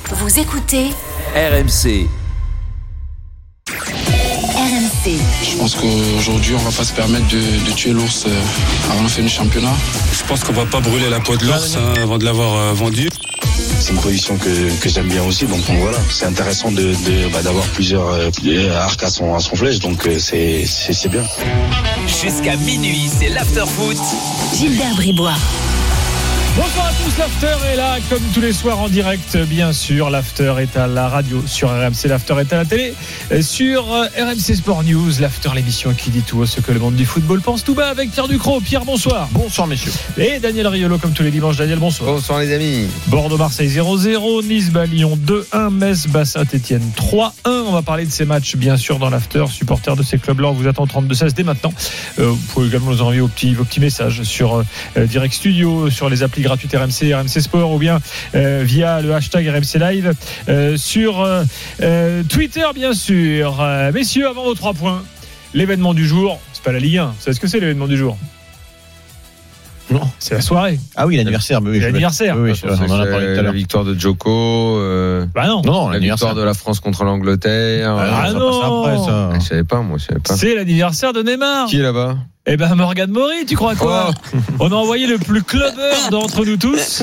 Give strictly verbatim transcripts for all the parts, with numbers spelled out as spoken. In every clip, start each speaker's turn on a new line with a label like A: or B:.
A: Vous écoutez
B: R M C.
A: R M C.
C: Je pense qu'aujourd'hui, on ne va pas se permettre de, de tuer l'ours avant la fin du championnat.
D: Je pense qu'on ne va pas brûler la peau de l'ours hein, avant de l'avoir euh, vendu.
E: C'est une position que, que j'aime bien aussi, donc, donc voilà, c'est intéressant de, de, bah, d'avoir plusieurs euh, arcs à son, à son flèche, donc euh, c'est, c'est, c'est bien.
B: Jusqu'à minuit, c'est l'after-foot.
A: Gilbert Bribois.
F: Bonsoir à tous, l'After est là comme tous les soirs en direct, bien sûr. L'After est à la radio sur R M C, l'After est à la télé sur R M C Sport News. L'After, l'émission qui dit tout ce que le monde du football pense tout bas avec Pierre Ducrot. Pierre, bonsoir.
G: Bonsoir messieurs.
F: Et Daniel Riolo comme tous les dimanches. Daniel, bonsoir.
G: Bonsoir les amis.
F: Bordeaux-Marseille zéro zéro, Nice-Bas-Lyon deux un, Metz-Saint-Etienne trois un. On va parler de ces matchs bien sûr dans l'After. Supporters de ces clubs-là, on vous attend trente-deux seize dès maintenant. Euh, vous pouvez également nous envoyer vos petits, vos petits messages sur euh, Direct Studio, sur les applis gratuites R M C, R M C Sport ou bien euh, via le hashtag R M C Live euh, sur euh, euh, Twitter bien sûr. Euh, messieurs, avant vos trois points, l'événement du jour, c'est pas la Ligue un. Vous savez ce que c'est l'événement du jour? Non, c'est la soirée.
G: Ah oui, l'anniversaire. Mais oui,
F: c'est l'anniversaire.
G: Oui, oui, on en a parlé tout à l'heure.
H: La victoire de Djoko. Euh,
F: bah non.
G: Non,
H: la victoire de la France contre l'Angleterre.
F: Ah, ah non.
H: Après, ça. Je savais pas, moi, je savais pas.
F: C'est l'anniversaire de Neymar.
H: Qui est là-bas?
F: Eh ben Morgan Mori, tu crois quoi? Oh. On a envoyé le plus clubbeur d'entre nous tous.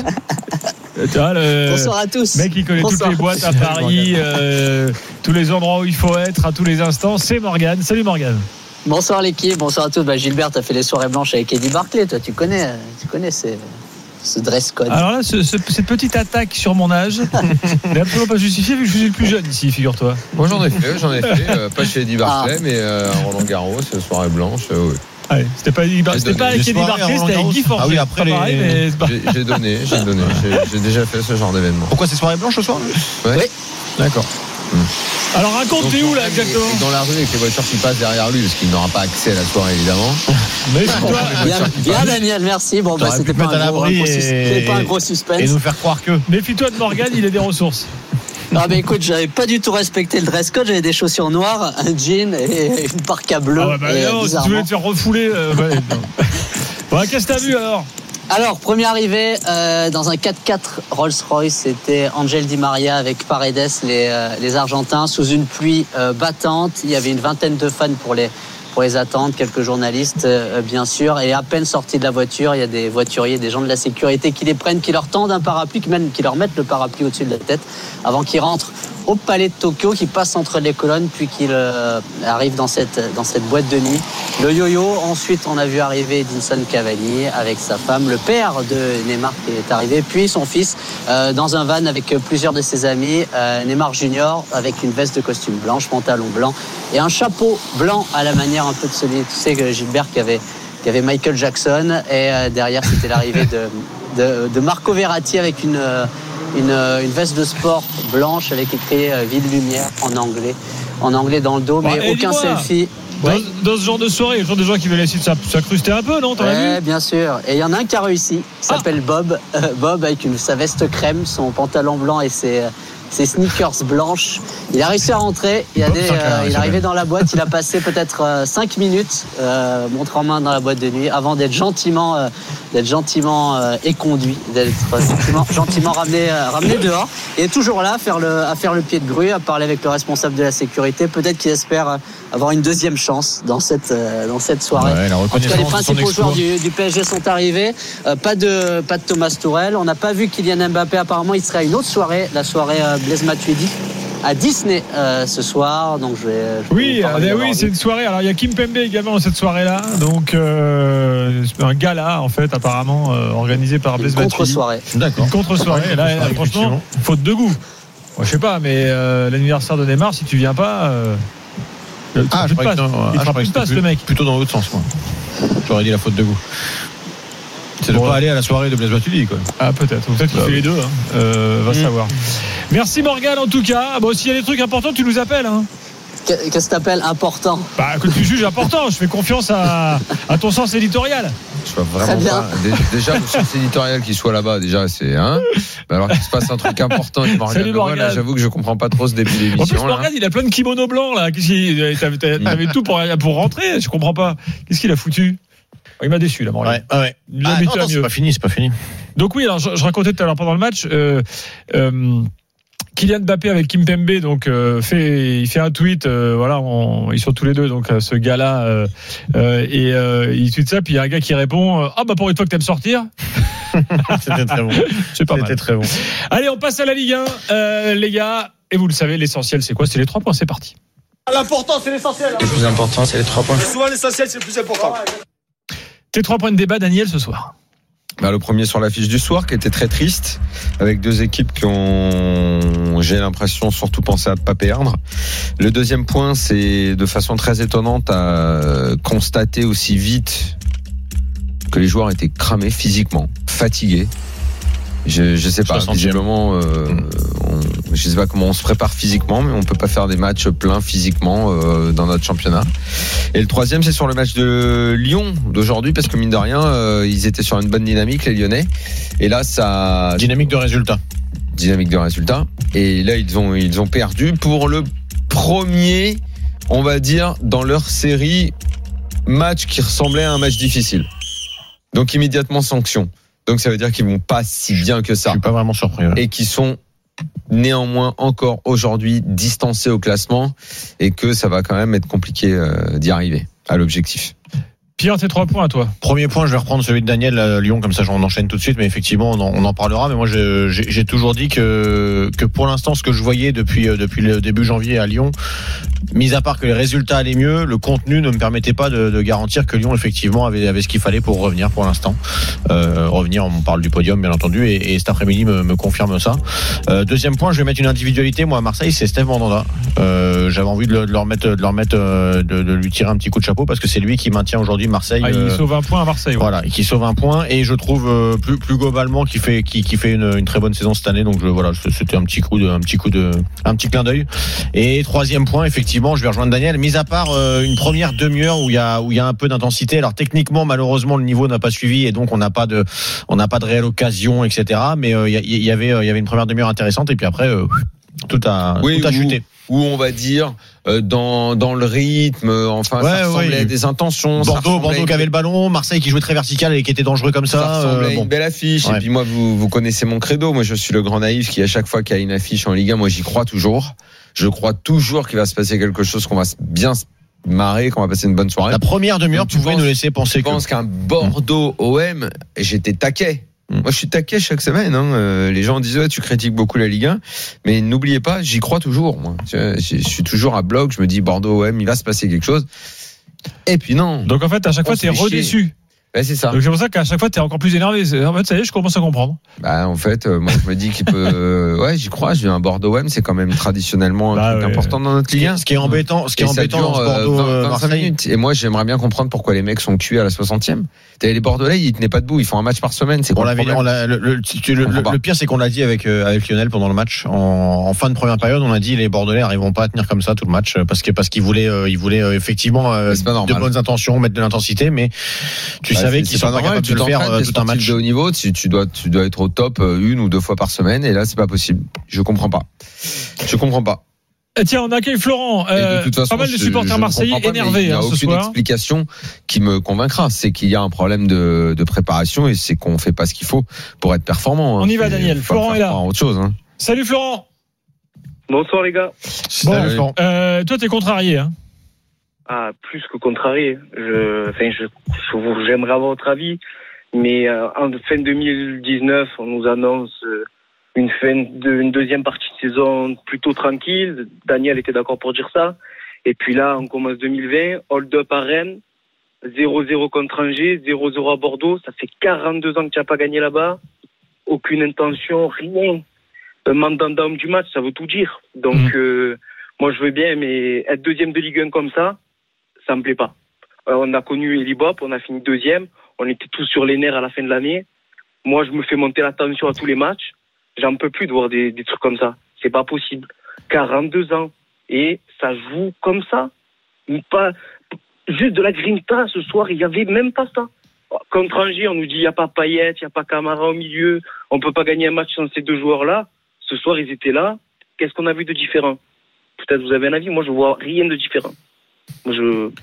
F: Vois, le
I: Bonsoir à tous.
F: Mec qui connaît Bonsoir. Toutes les boîtes à Paris, euh, tous les endroits où il faut être à tous les instants, c'est Morgan. Salut Morgan.
I: Bonsoir l'équipe, bonsoir à tous. Bah, Gilbert, t'as fait les soirées blanches avec Eddie Barclay, toi tu connais, tu connais ces, ce dress code.
F: Alors là, ce, ce, cette petite attaque sur mon âge n'est absolument pas justifiée vu que je suis le plus jeune ici, figure-toi.
H: Moi j'en ai fait, j'en ai fait, euh, pas chez Eddie Barclay, ah. mais euh, Roland Garros, soirée blanche, euh, oui.
F: Ah oui, c'était pas, c'était pas avec Eddie Barclay, c'était avec Guy Forget.
G: Ah oui, après les... pareil, mais
H: pas... j'ai, j'ai donné, j'ai donné, j'ai, j'ai déjà fait ce genre d'événement.
G: Pourquoi c'est soirée blanche ce soir?
H: Ouais.
I: Oui.
G: D'accord.
F: Hum. Alors raconte-t'es où là exactement?
H: Dans la rue avec les voitures qui passent derrière lui, parce qu'il n'aura pas accès à la soirée évidemment.
F: Mais toi,
I: bien, bien Daniel, merci. Bon bah c'était pas un, gros, un, gros, et... pas un gros suspense.
G: Et nous faire croire que.
F: Méfie-toi de Morgan, il a des ressources.
I: Ah bah écoute, j'avais pas du tout respecté le dress code, j'avais des chaussures noires, un jean et une parka bleue.
F: Ah bah, bah non, si tu voulais te faire refouler. Euh, ouais, bon, qu'est-ce que t'as vu alors?
I: Alors, première arrivée euh, dans un quatre-quatre Rolls-Royce, c'était Angel Di Maria avec Paredes, les, euh, les Argentins, sous une pluie euh, battante. Il y avait une vingtaine de fans pour les, pour les attendre, quelques journalistes euh, bien sûr. Et à peine sortis de la voiture, il y a des voituriers, des gens de la sécurité qui les prennent, qui leur tendent un parapluie, qui, même, qui leur mettent le parapluie au-dessus de la tête avant qu'ils rentrent au palais de Tokyo, qui passe entre les colonnes puis qu'il euh, arrive dans cette, dans cette boîte de nuit. Le yo-yo, ensuite on a vu arriver Edinson Cavani avec sa femme, le père de Neymar qui est arrivé, puis son fils euh, dans un van avec plusieurs de ses amis, euh, Neymar Junior avec une veste de costume blanche, pantalon blanc et un chapeau blanc à la manière un peu de celui, tu sais, que Gilbert qui avait, qui avait Michael Jackson, et euh, derrière c'était l'arrivée de, de, de Marco Verratti avec une... Euh, Une, une veste de sport blanche avec écrit euh, Ville Lumière en anglais, en anglais dans le dos, mais bah, aucun selfie.
F: Dans,
I: ouais.
F: dans ce genre de soirée, il y a toujours des gens qui veulent essayer de s'incruster un peu, non? T'en
I: ouais,
F: as vu?
I: Bien sûr. Et il y en a un qui a réussi. Il s'appelle ah. Bob. Euh, Bob avec une, sa veste crème, son pantalon blanc et ses, ses sneakers blanches. Il a réussi à rentrer. Il, a des, euh, il est arrivé dans la boîte. Il a passé peut-être euh, cinq minutes, euh, montre en main dans la boîte de nuit, avant d'être gentiment, euh, d'être gentiment euh, éconduit, d'être gentiment, gentiment ramené, euh, ramené dehors. Il est toujours là à faire, le, à faire le pied de grue, à parler avec le responsable de la sécurité. Peut-être qu'il espère avoir une deuxième chance dans cette, euh, dans cette soirée.
G: Ouais,
I: en tout cas, les principaux joueurs du, du P S G sont arrivés. Euh, pas, de, pas de Thomas Tuchel. On n'a pas vu Kylian Mbappé. Apparemment, il serait à une autre soirée, la soirée euh, Blaise Matuidi, à Disney euh, ce soir. Donc je vais, je
F: oui, euh, oui, c'est une soirée. Alors il y a Kim Pembe également dans cette soirée-là. Donc euh, un gala en fait apparemment euh, organisé par Blaise Matuidi.
I: Contre-soirée.
F: D'accord. Une contre-soirée. Là, là franchement, faute de goût. Moi, je sais pas, mais euh, l'anniversaire de Neymar, si tu viens pas, euh,
G: ah, je
F: crois que il fera plus de passe le mec.
G: Plutôt dans l'autre sens, moi. J'aurais dit la faute de goût. C'est de ne pas aller à la soirée de Blaise Matuidi, quoi.
F: Ah, peut-être. Peut-être qu'il bah, fait oui. les deux. Hein. Euh, va mmh. savoir. Merci Morgan, en tout cas. Bon, s'il y a des trucs importants, tu nous appelles. Hein.
I: Qu'est-ce que t'appelles important?
F: Bah, que tu juges important. Je fais confiance à, à ton sens éditorial.
H: Je vois vraiment pas. Déjà, le sens éditorial qui soit là-bas, déjà, c'est hein. Mais alors qu'il se passe un truc important avec Morgan.
F: Salut Morgan.
H: Là, j'avoue que je comprends pas trop ce début d'émission.
F: En plus, Morgan, là. Il a plein de kimonos blancs là. T'avais, t'avais tout pour, pour rentrer. Je comprends pas. Qu'est-ce qu'il a foutu? Il m'a déçu là, Morgan.
G: Ouais, ah ouais.
F: Il
G: ah, non, non, c'est pas fini, c'est pas fini.
F: Donc oui, alors je, je racontais tout à l'heure pendant le match. Euh, euh, Kylian Mbappé avec Kimpembe, donc euh, fait, il fait un tweet, euh, voilà, on, ils sont tous les deux, donc euh, ce gars-là, euh, euh, et euh, il tweet ça, puis il y a un gars qui répond, ah euh, bah pour une fois que t'aimes sortir.
G: C'était très bon.
F: C'est pas
G: C'était
F: mal.
G: très bon.
F: Allez, on passe à la Ligue un, euh, les gars, et vous le savez, l'essentiel c'est quoi? C'est les trois points, c'est parti.
J: L'important c'est l'essentiel.
K: Le plus important c'est les trois points.
J: Souvent l'essentiel c'est le plus important.
F: Tes trois points de débat, Daniel, ce soir.
H: Bah, le premier sur l'affiche du soir, qui était très triste, avec deux équipes qui ont, j'ai l'impression, surtout pensé à ne pas perdre. Le deuxième point, c'est de façon très étonnante à constater aussi vite que les joueurs étaient cramés physiquement, fatigués. Je, je sais pas, visiblement, euh, on, je sais pas comment on se prépare physiquement, mais on peut pas faire des matchs pleins physiquement euh, dans notre championnat. Et le troisième, c'est sur le match de Lyon d'aujourd'hui, parce que mine de rien, euh, ils étaient sur une bonne dynamique, les Lyonnais. Et là, ça
G: dynamique de résultat,
H: dynamique de résultat. Et là, ils ont ils ont perdu pour le premier, on va dire, dans leur série match qui ressemblait à un match difficile. Donc immédiatement sanction. Donc ça veut dire qu'ils vont pas si bien que ça.
G: Je suis pas vraiment surpris. Ouais.
H: Et qui sont néanmoins encore aujourd'hui distancés au classement et que ça va quand même être compliqué euh, d'y arriver à l'objectif.
F: Pierre, tes trois points à toi.
G: Premier point, je vais reprendre celui de Daniel à Lyon, comme ça on enchaîne tout de suite, mais effectivement on en, on en parlera. Mais moi je, j'ai, j'ai toujours dit que, que pour l'instant ce que je voyais depuis, depuis le début janvier à Lyon, mis à part que les résultats allaient mieux, le contenu ne me permettait pas de, de garantir que Lyon effectivement avait, avait ce qu'il fallait pour revenir pour l'instant. Euh, revenir, on parle du podium bien entendu, et, et cet après-midi me, me confirme ça. Euh, deuxième point, je vais mettre une individualité, moi à Marseille, c'est Steph Mandanda. Euh, j'avais envie de, le, de leur mettre, de leur mettre, de, de lui tirer un petit coup de chapeau parce que c'est lui qui maintient aujourd'hui Marseille.
F: Ah, il
G: euh,
F: sauve un point à Marseille. Ouais.
G: Voilà, et qui sauve un point, et je trouve euh, plus plus globalement qui fait qui, qui fait une, une très bonne saison cette année. Donc je, voilà, c'était un petit coup de un petit coup de un petit clin d'œil. Et troisième point, effectivement, je vais rejoindre Daniel. Mis à part euh, une première demi-heure où il y a où il y a un peu d'intensité. Alors techniquement, malheureusement, le niveau n'a pas suivi et donc on n'a pas de on n'a pas de réelle occasion, et cetera. Mais il euh, y, y avait il y avait une première demi-heure intéressante et puis après euh, tout a
H: oui,
G: tout a
H: où,
G: chuté.
H: Où on va dire euh, dans dans le rythme, enfin ouais, ça ressemblait ouais. à des intentions.
G: Bordeaux, Bordeaux une... qui avait le ballon, Marseille qui jouait très vertical et qui était dangereux comme ça.
H: Ça ressemblait
G: euh,
H: à une
G: bon.
H: belle affiche.
G: Ouais.
H: Et puis moi, vous vous connaissez mon credo. Moi, je suis le grand naïf qui à chaque fois qu'il y a une affiche en Ligue un, moi j'y crois toujours. Je crois toujours qu'il va se passer quelque chose, qu'on va bien se marrer, qu'on va passer une bonne soirée.
G: La première demi-heure pouvait penses, nous laisser penser
H: je
G: que.
H: Je pense qu'un Bordeaux O M, j'étais taquet. Mmh. Moi, je suis taquet chaque semaine. Hein. Euh, les gens disent ouais, tu critiques beaucoup la Ligue un, mais n'oubliez pas, j'y crois toujours. Moi, je, je suis toujours à bloc. Je me dis Bordeaux O M, il va se passer quelque chose. Et puis non.
F: Donc en fait, à chaque fois, t'es redéçu.
H: Ouais, c'est ça.
F: Donc c'est pour ça qu'à chaque fois, t'es encore plus énervé. En fait, ça y est, je commence à comprendre.
H: Bah, en fait, euh, moi, je me dis qu'il peut. Euh, ouais, j'y crois. J'ai un Bordeaux O M, c'est quand même traditionnellement un bah, truc ouais. important dans notre Ligue un.
G: Ce qui est embêtant, ce qui est embêtant
H: dure,
G: dans ce Bordeaux
H: vingt, vingt-cinq
G: Marseille.
H: minutes. Et moi, j'aimerais bien comprendre pourquoi les mecs sont cuits à la soixantième. Les Bordelais, ils tenaient pas debout. Ils font un match par semaine. C'est quoi
G: on
H: le,
G: on l'a, le, le, le, le, le pire, c'est qu'on l'a dit avec euh, avec Lionel pendant le match. En, en fin de première période, on a dit les Bordelais n'arriveront pas à tenir comme ça tout le match parce que parce qu'ils voulaient euh, ils voulaient euh, effectivement euh, de bonnes intentions, mettre de l'intensité, mais tu bah, savais qu'ils sont pas capables de le faire euh, tout un match
H: de haut niveau. Tu, tu dois tu dois être au top une ou deux fois par semaine et là c'est pas possible. Je comprends pas. Je comprends pas.
F: Et tiens, on accueille Florent. Euh, de toute façon, pas mal de supporters marseillais énervés. Il n'y a
H: hein,
F: aucune
H: ce soir. explication qui me convaincra. C'est qu'il y a un problème de, de préparation et c'est qu'on fait pas ce qu'il faut pour être performant.
F: On
H: hein.
F: y va, Daniel. Florent est là.
H: Autre chose, hein.
F: Salut Florent.
L: Bonsoir les gars.
F: Bon, Salut. Florent. Euh, toi, t'es contrarié, hein?
L: Ah, plus que contrarié. Je, enfin, je, je, j'aimerais avoir votre avis, mais euh, en fin deux mille dix-neuf, on nous annonce. Euh, Une fin de, une deuxième partie de saison plutôt tranquille. Daniel était d'accord pour dire ça. Et puis là, on commence deux mille vingt. Hold-up à Rennes. zéro zéro contre Angers. zéro zéro à Bordeaux. Ça fait quarante-deux ans que tu n'as pas gagné là-bas. Aucune intention, rien. Un mandandum du match, ça veut tout dire. Donc, mmh. euh, moi, je veux bien, mais être deuxième de Ligue un comme ça, ça me plaît pas. Euh, on a connu Eli Bop, on a fini deuxième. On était tous sur les nerfs à la fin de l'année. Moi, je me fais monter la tension à tous les matchs. J'en peux plus de voir des, des trucs comme ça. C'est pas possible. quarante-deux ans. Et ça joue comme ça. Pas, juste de la grinta ce soir, il y avait même pas ça. Contre Angers, on nous dit il n'y a pas Payet, il n'y a pas Camara au milieu. On peut pas gagner un match sans ces deux joueurs-là. Ce soir, ils étaient là. Qu'est-ce qu'on a vu de différent? Peut-être vous avez un avis. Moi, je vois rien de différent. Moi, je,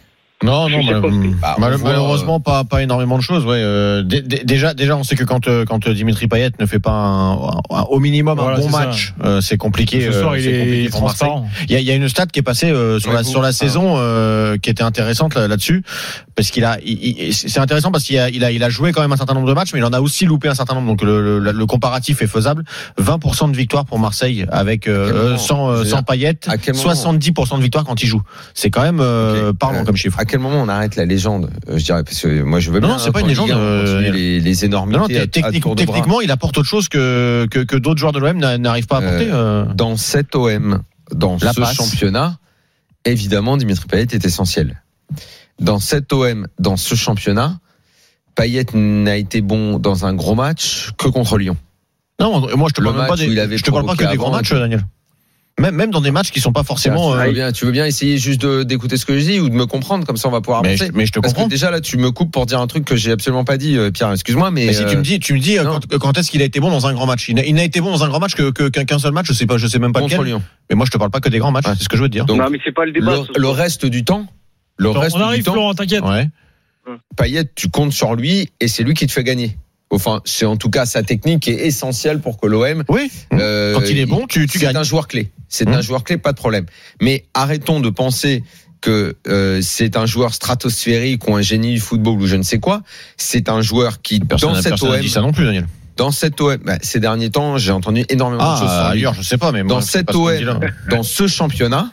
G: Non, non, mal,
H: bah,
G: mal,
H: voit,
G: malheureusement, euh... pas, pas énormément de choses. Ouais. Euh, d- d- déjà, déjà, on sait que quand, euh, quand Dimitri Payet ne fait pas un, un, un, au minimum voilà, un bon match, euh, c'est compliqué.
F: Ce soir,
G: euh,
F: il
G: c'est
F: est
G: compliqué pour Marseille. Il y a, il y a une stat qui est passée euh, sur, la, sur la saison euh, qui était intéressante là, là-dessus, parce qu'il a, il, il, c'est intéressant parce qu'il a, il a, il a joué quand même un certain nombre de matchs, mais il en a aussi loupé un certain nombre. Donc le, le, le comparatif est faisable. vingt pour cent de victoire pour Marseille avec euh, sans, euh, sans Payet, soixante-dix pour cent de victoire quand il joue. C'est quand même euh, okay. parlant euh, comme chiffre.
H: À quel moment on arrête la légende, je dirais, parce que moi je veux bien.
G: Non, c'est pas une légende.
H: Euh, les, les énormités. Non,
G: non, technique, à, à techniquement, il apporte autre chose que que, que d'autres joueurs de l'O M n'arrivent pas à apporter. Euh,
H: dans cet O M, dans ce passe. championnat, évidemment, Dimitri Payet est essentiel. Dans cet O M, dans ce championnat, Payet n'a été bon dans un gros match que contre Lyon.
G: Non, moi je te parle même pas des, je te parle pas que des grands matchs, Daniel. Même, même dans des matchs qui sont pas forcément.
H: Tu veux bien, tu veux bien essayer juste de, d'écouter ce que je dis ou de me comprendre, comme ça on va pouvoir avancer.
G: Mais je, mais je te
H: Parce
G: comprends.
H: que déjà là, tu me coupes pour dire un truc que j'ai absolument pas dit, Pierre. Excuse-moi, mais.
G: Mais si tu me dis, tu me dis quand, quand est-ce qu'il a été bon dans un grand match. Il n'a, il n'a été bon dans un grand match que, que qu'un seul match. Je sais pas, je sais même pas
H: contre
G: lequel.
H: Lyon.
G: Mais moi je te parle pas que des grands matchs. Ouais. C'est ce que je veux te dire.
L: Donc, non, mais c'est pas le débat.
H: Le, le reste du temps. Le
F: Attends,
H: reste
F: on arrive,
H: du temps.
F: Florent, t'inquiète.
G: Ouais.
H: Payet, tu comptes sur lui et c'est lui qui te fait gagner. Enfin, c'est en tout cas sa technique qui est essentielle pour que l'O M.
G: Oui. Euh, Quand il est bon, tu, tu
H: c'est
G: gagnes.
H: C'est un joueur clé. C'est mmh. un joueur clé, pas de problème. Mais arrêtons de penser que euh, c'est un joueur stratosphérique ou un génie du football ou je ne sais quoi. C'est un joueur qui
G: personne,
H: dans cette O M.
G: Dit ça non plus, Daniel.
H: Dans cette O M, bah, ces derniers temps, j'ai entendu énormément
G: ah,
H: de choses sur lui.
G: Ailleurs, je sais pas, mais moi,
H: dans cette O M, dans ce championnat.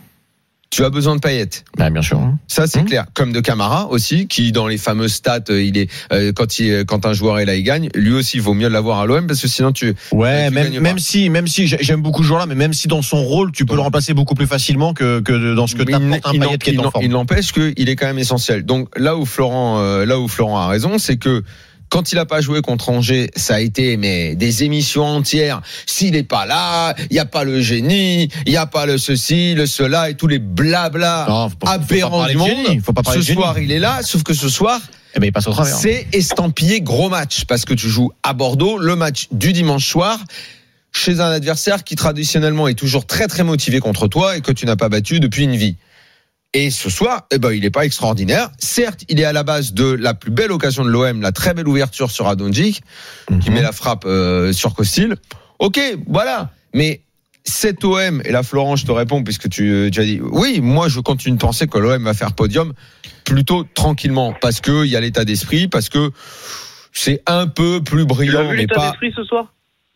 H: Tu as besoin de Payet.
G: Bah, bien sûr.
H: Ça, c'est mmh. clair. Comme de Camara aussi, qui, dans les fameuses stats, il est, euh, quand il, quand un joueur est là, il gagne. Lui aussi, il vaut mieux l'avoir à l'O M parce que sinon tu,
G: ouais,
H: tu
G: même, même si, même si, j'aime beaucoup ce joueur-là, mais même si dans son rôle, tu peux ouais. le remplacer beaucoup plus facilement que, que dans ce que t'apporte un Payet qui est en forme.
H: Il n'empêche qu'il est quand même essentiel. Donc, là où Florent, euh, là où Florent a raison, c'est que, quand il a pas joué contre Angers, ça a été mais des émissions entières. S'il est pas là, il y a pas le génie, il y a pas le ceci, le cela et tous les blabla aberrants du monde.
G: Faut pas
H: ce soir, il est là, sauf que ce soir,
G: eh ben, il passe au travers.
H: C'est estampillé gros match parce que tu joues à Bordeaux, le match du dimanche soir chez un adversaire qui traditionnellement est toujours très très motivé contre toi et que tu n'as pas battu depuis une vie. Et ce soir, eh ben, il n'est pas extraordinaire. Certes, il est à la base de la plus belle occasion de l'O M, la très belle ouverture sur Adonjic, mm-hmm. qui met la frappe euh, sur Costil. Ok, voilà. Mais cet O M, et là, Florent, je te réponds, puisque tu, tu as dit, oui, moi, je continue de penser que l'O M va faire podium plutôt tranquillement, parce que il y a l'état d'esprit, parce que c'est un peu plus brillant.
L: Tu l'as vu
H: mais
L: l'état
H: pas...
L: d'esprit ce soir ?
H: Pardon ?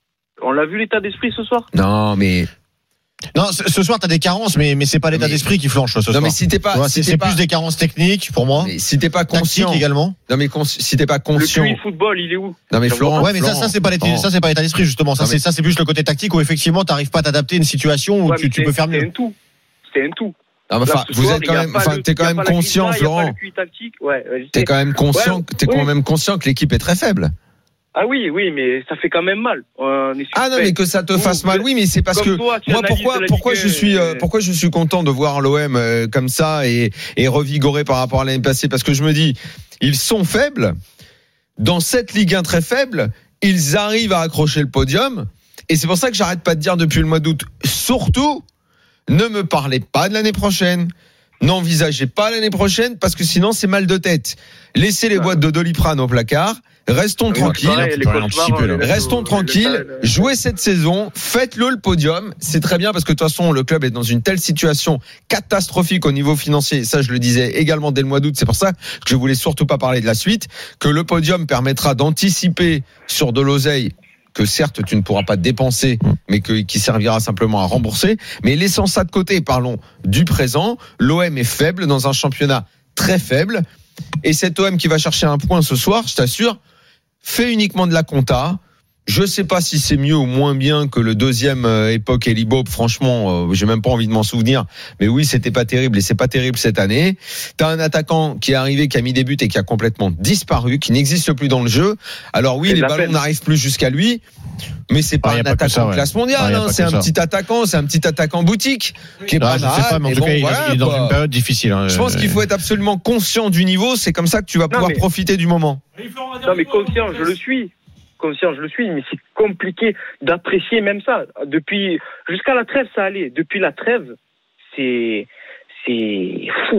L: On l'a vu l'état d'esprit ce soir ?
H: Non, mais...
G: Non, ce soir t'as des carences, mais mais c'est pas l'état mais, d'esprit qui flanche ce
H: non,
G: soir.
H: Non mais si t'es pas,
G: vois,
H: si
G: c'est,
H: t'es
G: c'est
H: pas,
G: plus des carences techniques pour moi.
H: Mais si t'es pas conscient
G: Tactique également.
H: Non mais cons, si t'es pas conscient.
L: Le Q I football, il est où ?
H: Non mais Florent.
G: Ouais mais
H: Florent,
G: ça ça c'est pas l'état, oh. ça c'est pas l'état d'esprit justement. Ça non, c'est mais... ça c'est plus le côté tactique où effectivement t'arrives pas à t'adapter à une situation où
L: ouais,
G: tu, tu peux faire mieux.
L: C'est un tout. C'est un tout.
H: Non, mais enfin, vous êtes quand même, enfin, t'es quand même conscient, Florent.
L: Ouais,
H: t'es quand même conscient,
L: ouais,
H: t'es
L: oui.
H: quand même conscient que l'équipe est très faible.
L: Ah oui, oui, mais ça fait quand même mal. On est
H: ah non, mais que ça te fasse mal, oui, mais c'est parce que
L: toi,
H: moi, pourquoi, pourquoi je suis, euh, pourquoi je suis content de voir l'O M euh, comme ça et, et revigoré par rapport à l'année passée, parce que je me dis, ils sont faibles dans cette Ligue un très faible, ils arrivent à accrocher le podium, et c'est pour ça que j'arrête pas de dire depuis le mois d'août, surtout, ne me parlez pas de l'année prochaine. N'envisagez pas l'année prochaine parce que sinon c'est mal de tête. Laissez les boîtes de Doliprane au placard. Restons oui, tranquilles.
L: Pareil,
H: Restons tranquilles. Jouez cette saison. Faites-le le podium. C'est très bien parce que de toute façon le club est dans une telle situation catastrophique au niveau financier. Ça, je le disais également dès le mois d'août. C'est pour ça que je voulais surtout pas parler de la suite. Que le podium permettra d'anticiper sur de l'oseille que certes tu ne pourras pas dépenser, mais que, qui servira simplement à rembourser. Mais laissons ça de côté, parlons du présent. L'O M est faible dans un championnat très faible. Et cet O M qui va chercher un point ce soir, je t'assure, fait uniquement de la compta. Je sais pas si c'est mieux ou moins bien que le deuxième euh, époque Elie Bob. Franchement, euh, j'ai même pas envie de m'en souvenir. Mais oui, c'était pas terrible et c'est pas terrible cette année. T'as un attaquant qui est arrivé, qui a mis des buts et qui a complètement disparu, qui n'existe plus dans le jeu. Alors oui, c'est les ballons peine. n'arrivent plus jusqu'à lui, mais c'est pas ah, un attaquant de ça, classe mondiale. Ah, hein, c'est un ça. petit attaquant, c'est un petit attaquant boutique qui est
G: non,
H: pas
G: je
H: mal.
G: sais pas, mais en tout
H: bon,
G: cas, il,
H: voilà,
G: il est dans
H: quoi.
G: une période difficile. Hein,
H: je pense qu'il faut être absolument conscient du niveau. C'est comme ça que tu vas non, pouvoir mais... profiter du moment.
L: Non, mais conscient, je le suis. Conscient, je le suis, mais c'est compliqué d'apprécier même ça. Depuis jusqu'à la trêve, ça allait. Depuis la trêve, c'est c'est fou.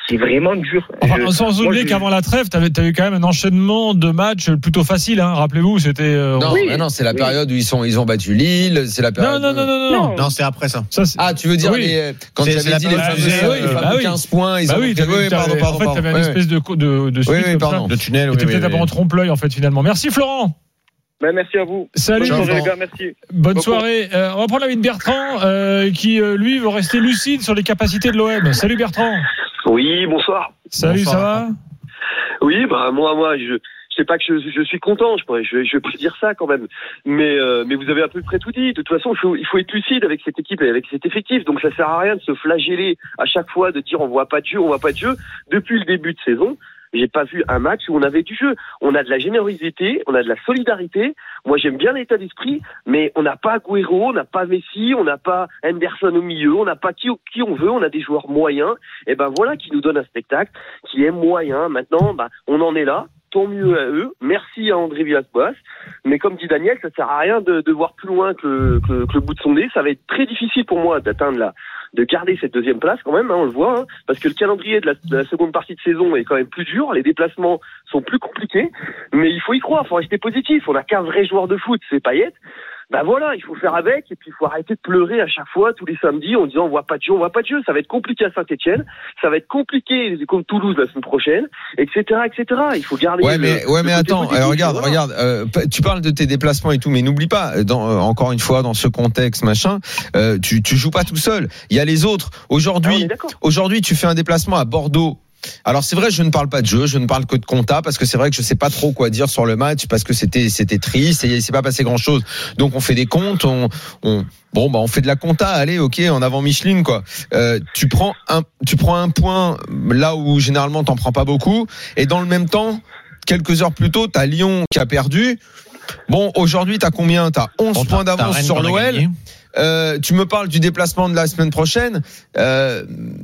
L: c'est vraiment dur.
F: Enfin,
L: je,
F: sans oublier je... qu'avant la trêve, tu avais quand même un enchaînement de matchs plutôt facile. Hein, rappelez-vous, c'était. Euh...
H: Non,
L: oui,
H: mais non, c'est la
L: oui.
H: période où ils sont, ils ont battu Lille. C'est la période.
F: Non, non, non, non, non.
G: Non, non c'est après ça.
F: ça
H: ah, tu veux dire
F: oui.
H: les, quand
G: c'est,
H: j'avais dit les fameux,
F: euh,
H: les fameux bah oui. quinze points, ils
F: bah
H: ont.
F: Oui,
H: oui, pardon, pardon.
F: En fait, t'avais une
H: ouais,
F: espèce de de de,
H: oui, oui, pardon.
G: de tunnel.
F: C'était
G: oui,
F: peut-être
G: oui,
F: en trompe-l'œil en fait finalement. Merci Florent.
L: Ben, merci à vous.
F: Salut.
L: Bonne soirée, les gars, merci.
F: Bonne
L: Beaucoup.
F: soirée. Euh, on va prendre la vie de Bertrand, euh, qui euh, lui veut rester lucide sur les capacités de l'O M. Salut Bertrand.
K: Oui, bonsoir.
F: Salut,
G: bonsoir.
F: ça va?
K: Oui, bah moi, moi, je, je sais pas que je, je suis content. Je pourrais, je, je peux dire ça quand même. Mais, euh, mais vous avez à peu près tout dit. De toute façon, il faut, il faut être lucide avec cette équipe et avec cet effectif. Donc ça sert à rien de se flageller à chaque fois, de dire on voit pas de jeu, on voit pas de jeu. Depuis le début de saison, j'ai pas vu un match où on avait du jeu. On a de la générosité, on a de la solidarité. Moi, j'aime bien l'état d'esprit, mais on n'a pas Agüero, on n'a pas Messi, on n'a pas Henderson au milieu, on n'a pas qui, qui on veut, on a des joueurs moyens. Et ben voilà qui nous donne un spectacle qui est moyen. Maintenant, bah, on en est là. Tant mieux à eux. Merci à André Villas-Boas. Mais comme dit Daniel, ça sert à rien de, de voir plus loin que, que, que le bout de son nez. Ça va être très difficile pour moi d'atteindre la, de garder cette deuxième place quand même, hein, on le voit, hein, parce que le calendrier de la, de la seconde partie de saison est quand même plus dur. Les déplacements sont plus compliqués. Mais il faut y croire, il faut rester positif. On a qu'un vrai joueur de foot, c'est Payet. Ben voilà, il faut faire avec, et puis il faut arrêter de pleurer à chaque fois, tous les samedis, en disant on voit pas de jeu, on voit pas de jeu. Ça va être compliqué à Saint-Etienne, ça va être compliqué contre Toulouse la semaine prochaine, et cetera, et cetera. Il faut garder.
H: Ouais, mais
K: le,
H: ouais,
K: le
H: mais attends,
K: positif,
H: regarde,
K: voilà.
H: regarde. Euh, tu parles de tes déplacements et tout, mais n'oublie pas, dans, euh, encore une fois, dans ce contexte, machin, euh, tu tu joues pas tout seul. Il y a les autres. Aujourd'hui,
K: ah,
H: aujourd'hui, tu fais un déplacement à Bordeaux. Alors c'est vrai, je ne parle pas de jeu, je ne parle que de compta parce que c'est vrai que je sais pas trop quoi dire sur le match parce que c'était c'était triste et il s'est pas passé grand chose. Donc on fait des comptes, on, on bon bah on fait de la compta, allez ok en avant Micheline quoi. Euh, tu prends un tu prends un point là où généralement t'en prends pas beaucoup et dans le même temps quelques heures plus tôt t'as Lyon qui a perdu. Bon aujourd'hui t'as combien? T'as onze bon, points d'avance sur l'O L. Euh, tu me parles du déplacement de la semaine prochaine. Euh,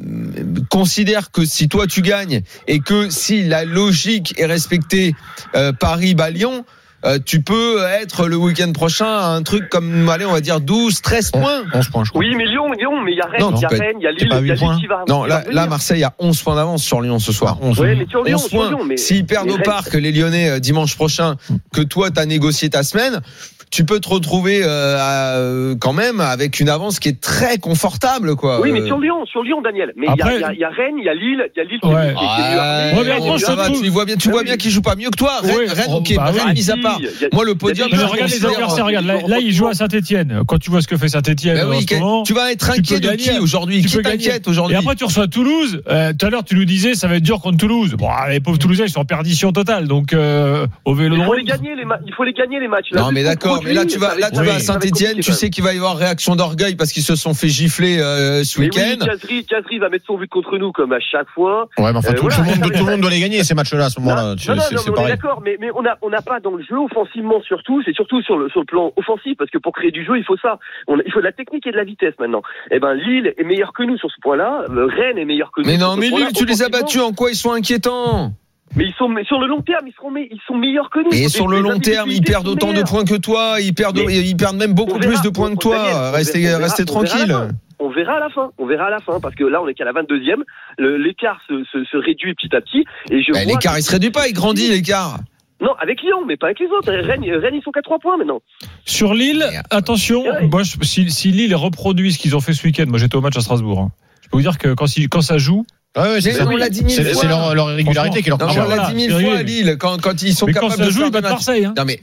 H: considère que si toi tu gagnes et que si la logique est respectée, euh, Paris bat Lyon, euh, tu peux être le week-end prochain à un truc comme, allez, on va dire douze, treize points.
G: onze points, je crois.
K: Oui, mais Lyon, Lyon, mais il y a Rennes,
H: non,
K: il y a Rennes, il y a Lille, il y a Lille qui va.
H: Non, là, là, Marseille a onze points d'avance sur Lyon ce soir.
G: onze
K: ouais, mais sur Lyon,
H: onze
K: sur
H: points.
K: Lyon, mais
H: s'ils perdent au parc, les Lyonnais, dimanche prochain, que toi t'as négocié ta semaine, tu peux te retrouver euh, à, quand même avec une avance qui est très confortable, quoi.
K: Oui, mais sur Lyon, sur Lyon, Daniel. Mais il y, y, y a Rennes, il y a Lille, il y a Lille.
F: Ouais.
K: Qui, qui,
F: ouais, ouais,
H: ça va, tu vois bien, tu vois bien qu'il joue pas mieux que toi. Rennes,
F: ouais,
H: Rennes,
F: oh,
H: ok,
F: bah,
H: Rennes,
F: oui.
H: mis à part.
K: A,
H: moi, le podium.
F: Mais regarde les adversaires, regarde. Là, là, il joue à Saint-Etienne. Quand tu vois ce que fait Saint-Etienne,
H: ben oui,
F: en ce moment,
H: tu vas être inquiet de qui aujourd'hui? Qui t'inquiète aujourd'hui?
F: Et après, tu reçois Toulouse. Euh, tout à l'heure, tu nous disais, ça va être dur contre Toulouse. Bon, les pauvres Toulousains, ils sont en perdition totale. Donc, euh, au Vélodrome.
K: Il faut les gagner, les ma- il faut les gagner les matchs. Là,
H: non, mais d'accord. Mais là, tu vas, là, tu vas à Saint-Etienne. Tu sais qu'il va y avoir réaction d'orgueil parce qu'ils se sont fait gifler euh, ce
K: mais
H: week-end.
K: Oui, Kazri, Kazri va mettre son but contre nous comme à chaque fois.
G: Ouais, mais enfin,
K: euh,
G: tout,
K: voilà,
G: tout, le monde, tout le monde doit les gagner ces matchs-là à ce moment-là.
K: Non,
G: Tu,
K: non, non,
G: c'est,
K: non
G: c'est
K: mais on
G: pareil.
K: est d'accord, mais, mais on n'a on a pas dans le jeu offensivement surtout, c'est surtout sur le, sur le plan offensif parce que pour créer du jeu, il faut ça. On, il faut de la technique et de la vitesse maintenant. Eh ben, Lille est meilleur que nous sur ce point-là. Rennes est meilleur que nous.
H: Mais non, mais Lille, tu les as battus en quoi? Ils sont inquiétants.
K: Mais ils sont, mais sur le long terme, ils seront, ils sont meilleurs que nous.
H: Et sur le long terme, ils perdent autant de points que toi. Ils perdent, mais ils perdent même beaucoup plus de points que toi. Restez, restez tranquille.
K: On verra à la fin. On verra à la fin parce que là, on est qu'à la vingt-deuxième. Le, l'écart se, se, se réduit petit à petit. Et je
H: bah,
K: vois
H: l'écart, il se réduit pas, il grandit l'écart.
K: Non, avec Lyon, mais pas avec les autres. Rennes, Rennes ils sont qu'à trois points maintenant.
F: Sur Lille, attention, ouais. moi, je, si, si Lille reproduit ce qu'ils ont fait ce week-end, moi j'étais au match à Strasbourg. Hein. Je peux vous dire que quand, quand ça joue.
G: Ah ouais, c'est, ça, on l'a dit mille c'est, fois. C'est leur, leur régularité qui leur
H: non, on l'a dit mille fois à Lille quand, quand ils sont
F: mais
H: capables
F: quand ça
H: de
F: joue,
H: faire
F: ils battent Marseille. Hein.
H: Non mais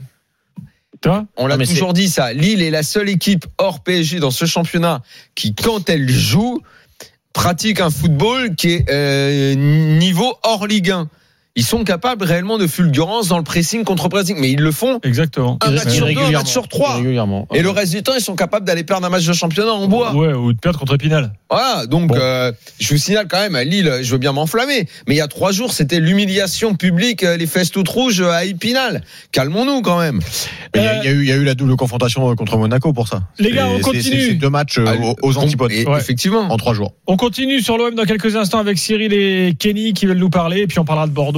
F: Toi
H: on l'a non, toujours c'est... dit ça. Lille est la seule équipe hors P S G dans ce championnat qui, quand elle joue, pratique un football qui est euh, niveau hors Ligue un. Ils sont capables réellement de fulgurance dans le pressing contre pressing, mais ils le font.
F: Exactement.
H: Un match sur deux, un match sur trois.
G: Régulièrement.
H: Et le reste du temps, ils sont capables d'aller perdre un match de championnat en bois.
F: Ouais, ou de perdre contre Épinal.
H: Voilà, donc bon. euh, je vous signale quand même à Lille, je veux bien m'enflammer, mais il y a trois jours, c'était l'humiliation publique, les fesses toutes rouges à Épinal. Calmons-nous quand même.
G: Il y, a, il y a eu, il y a eu la double confrontation contre Monaco pour ça.
F: Les gars, on
G: c'est,
F: continue.
G: C'est, c'est deux matchs ah, aux, aux antipodes.
H: Et, ouais. Effectivement.
G: En trois jours.
F: On continue sur l'O M dans quelques instants avec Cyril et Kenny qui veulent nous parler, et puis on parlera de Bordeaux.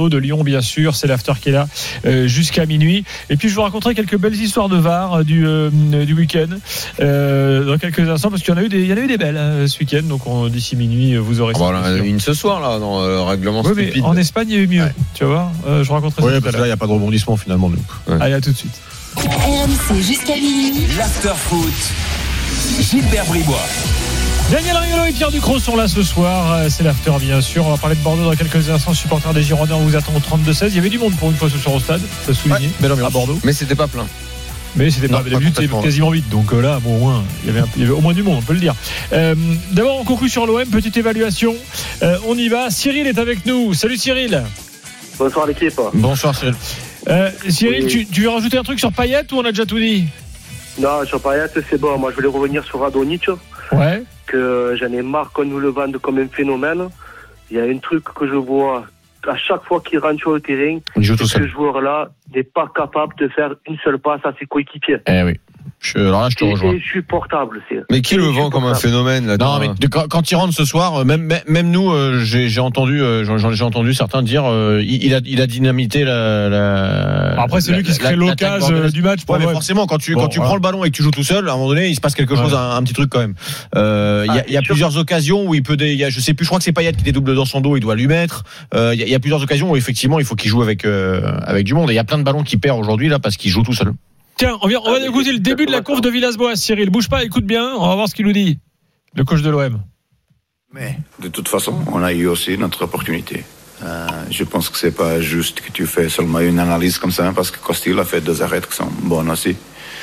F: Bordeaux, de Lyon bien sûr. C'est l'after qui est là euh, jusqu'à minuit. Et puis je vous raconterai quelques belles histoires de V A R du, euh, du week-end euh, dans quelques instants, parce qu'il y en a eu des, il y en a eu des belles euh, ce week-end. Donc on, d'ici minuit, vous aurez.
H: Ah bah, on en a une ce soir là dans le règlement
F: oui,
H: stupide.
F: Mais en Espagne, il y a eu mieux. Ouais. Tu vas voir. Euh, je vous raconterai
G: ouais,
F: ça.
G: Parce que là, il n'y a pas de rebondissement finalement. Donc.
F: Ouais. Allez, à tout de suite.
A: R M C jusqu'à minuit.
B: L'after foot. Gilbert Bribois.
F: Daniel Riolo et Pierre Ducrot sont là ce soir. C'est l'after, bien sûr. On va parler de Bordeaux dans quelques instants. Supporters des Girondins, on vous attend au trente-deux seize. Il y avait du monde pour une fois ce soir au stade. Ça souligné. Ouais, à Bordeaux.
H: Mais c'était pas plein.
F: Mais c'était non, pas, d'habitude, c'était quasiment vide. Donc euh, là, bon, au moins, il y avait, un, il y avait au moins du monde, on peut le dire. Euh, d'abord, on conclut sur l'O M. Petite évaluation. Euh, on y va. Cyril est avec nous. Salut Cyril.
L: Bonsoir l'équipe.
G: Bonsoir Cyril.
F: Euh, Cyril,
L: oui.
F: tu, tu veux rajouter un truc sur Payet ou on a déjà tout dit?
L: Non, sur Payet, c'est bon. Moi, je voulais revenir sur Radonjic.
F: Ouais.
L: Que j'en ai marre qu'on nous le vende comme un phénomène. Il y a un truc que je vois à chaque fois qu'il rentre sur le terrain, ce joueur-là n'est pas capable de faire une seule passe à ses coéquipiers.
G: Eh oui. Je, alors là, je te
L: c'est
G: rejoins.
L: C'est insupportable. C'est,
H: mais qui
L: c'est
H: le vend comme un phénomène là?
G: Non, mais de, quand, quand il rentre ce soir, même même nous, euh, j'ai, j'ai entendu, euh, j'en, j'ai entendu certains dire, euh, il, il a il a dynamité la. la
F: Après, c'est
G: la,
F: lui qui se crée
G: la,
F: l'occasion
G: la,
F: du match.
G: Ouais, mais forcément, quand tu bon, quand tu ouais. prends le ballon et que tu joues tout seul, à un moment donné, il se passe quelque chose, ouais. un, un petit truc quand même. Il euh, ah, y a, y a plusieurs occasions où il peut, y a, je sais plus, je crois que c'est Payet qui dédouble dans son dos, il doit lui mettre. Il euh, y, y a plusieurs occasions où effectivement, il faut qu'il joue avec euh, avec du monde. Et il y a plein de ballons qu'il perd aujourd'hui là parce qu'il joue tout seul.
F: Tiens, on, vient, on va écouter le début de la course de Villas-Boas, Cyril. Bouge pas, écoute bien, on va voir ce qu'il nous dit, le coach de l'O M.
M: Mais de toute façon, on a eu aussi notre opportunité. Euh, je pense que c'est pas juste que tu fais seulement une analyse comme ça, parce que Costil a fait deux arrêts qui sont bonnes aussi.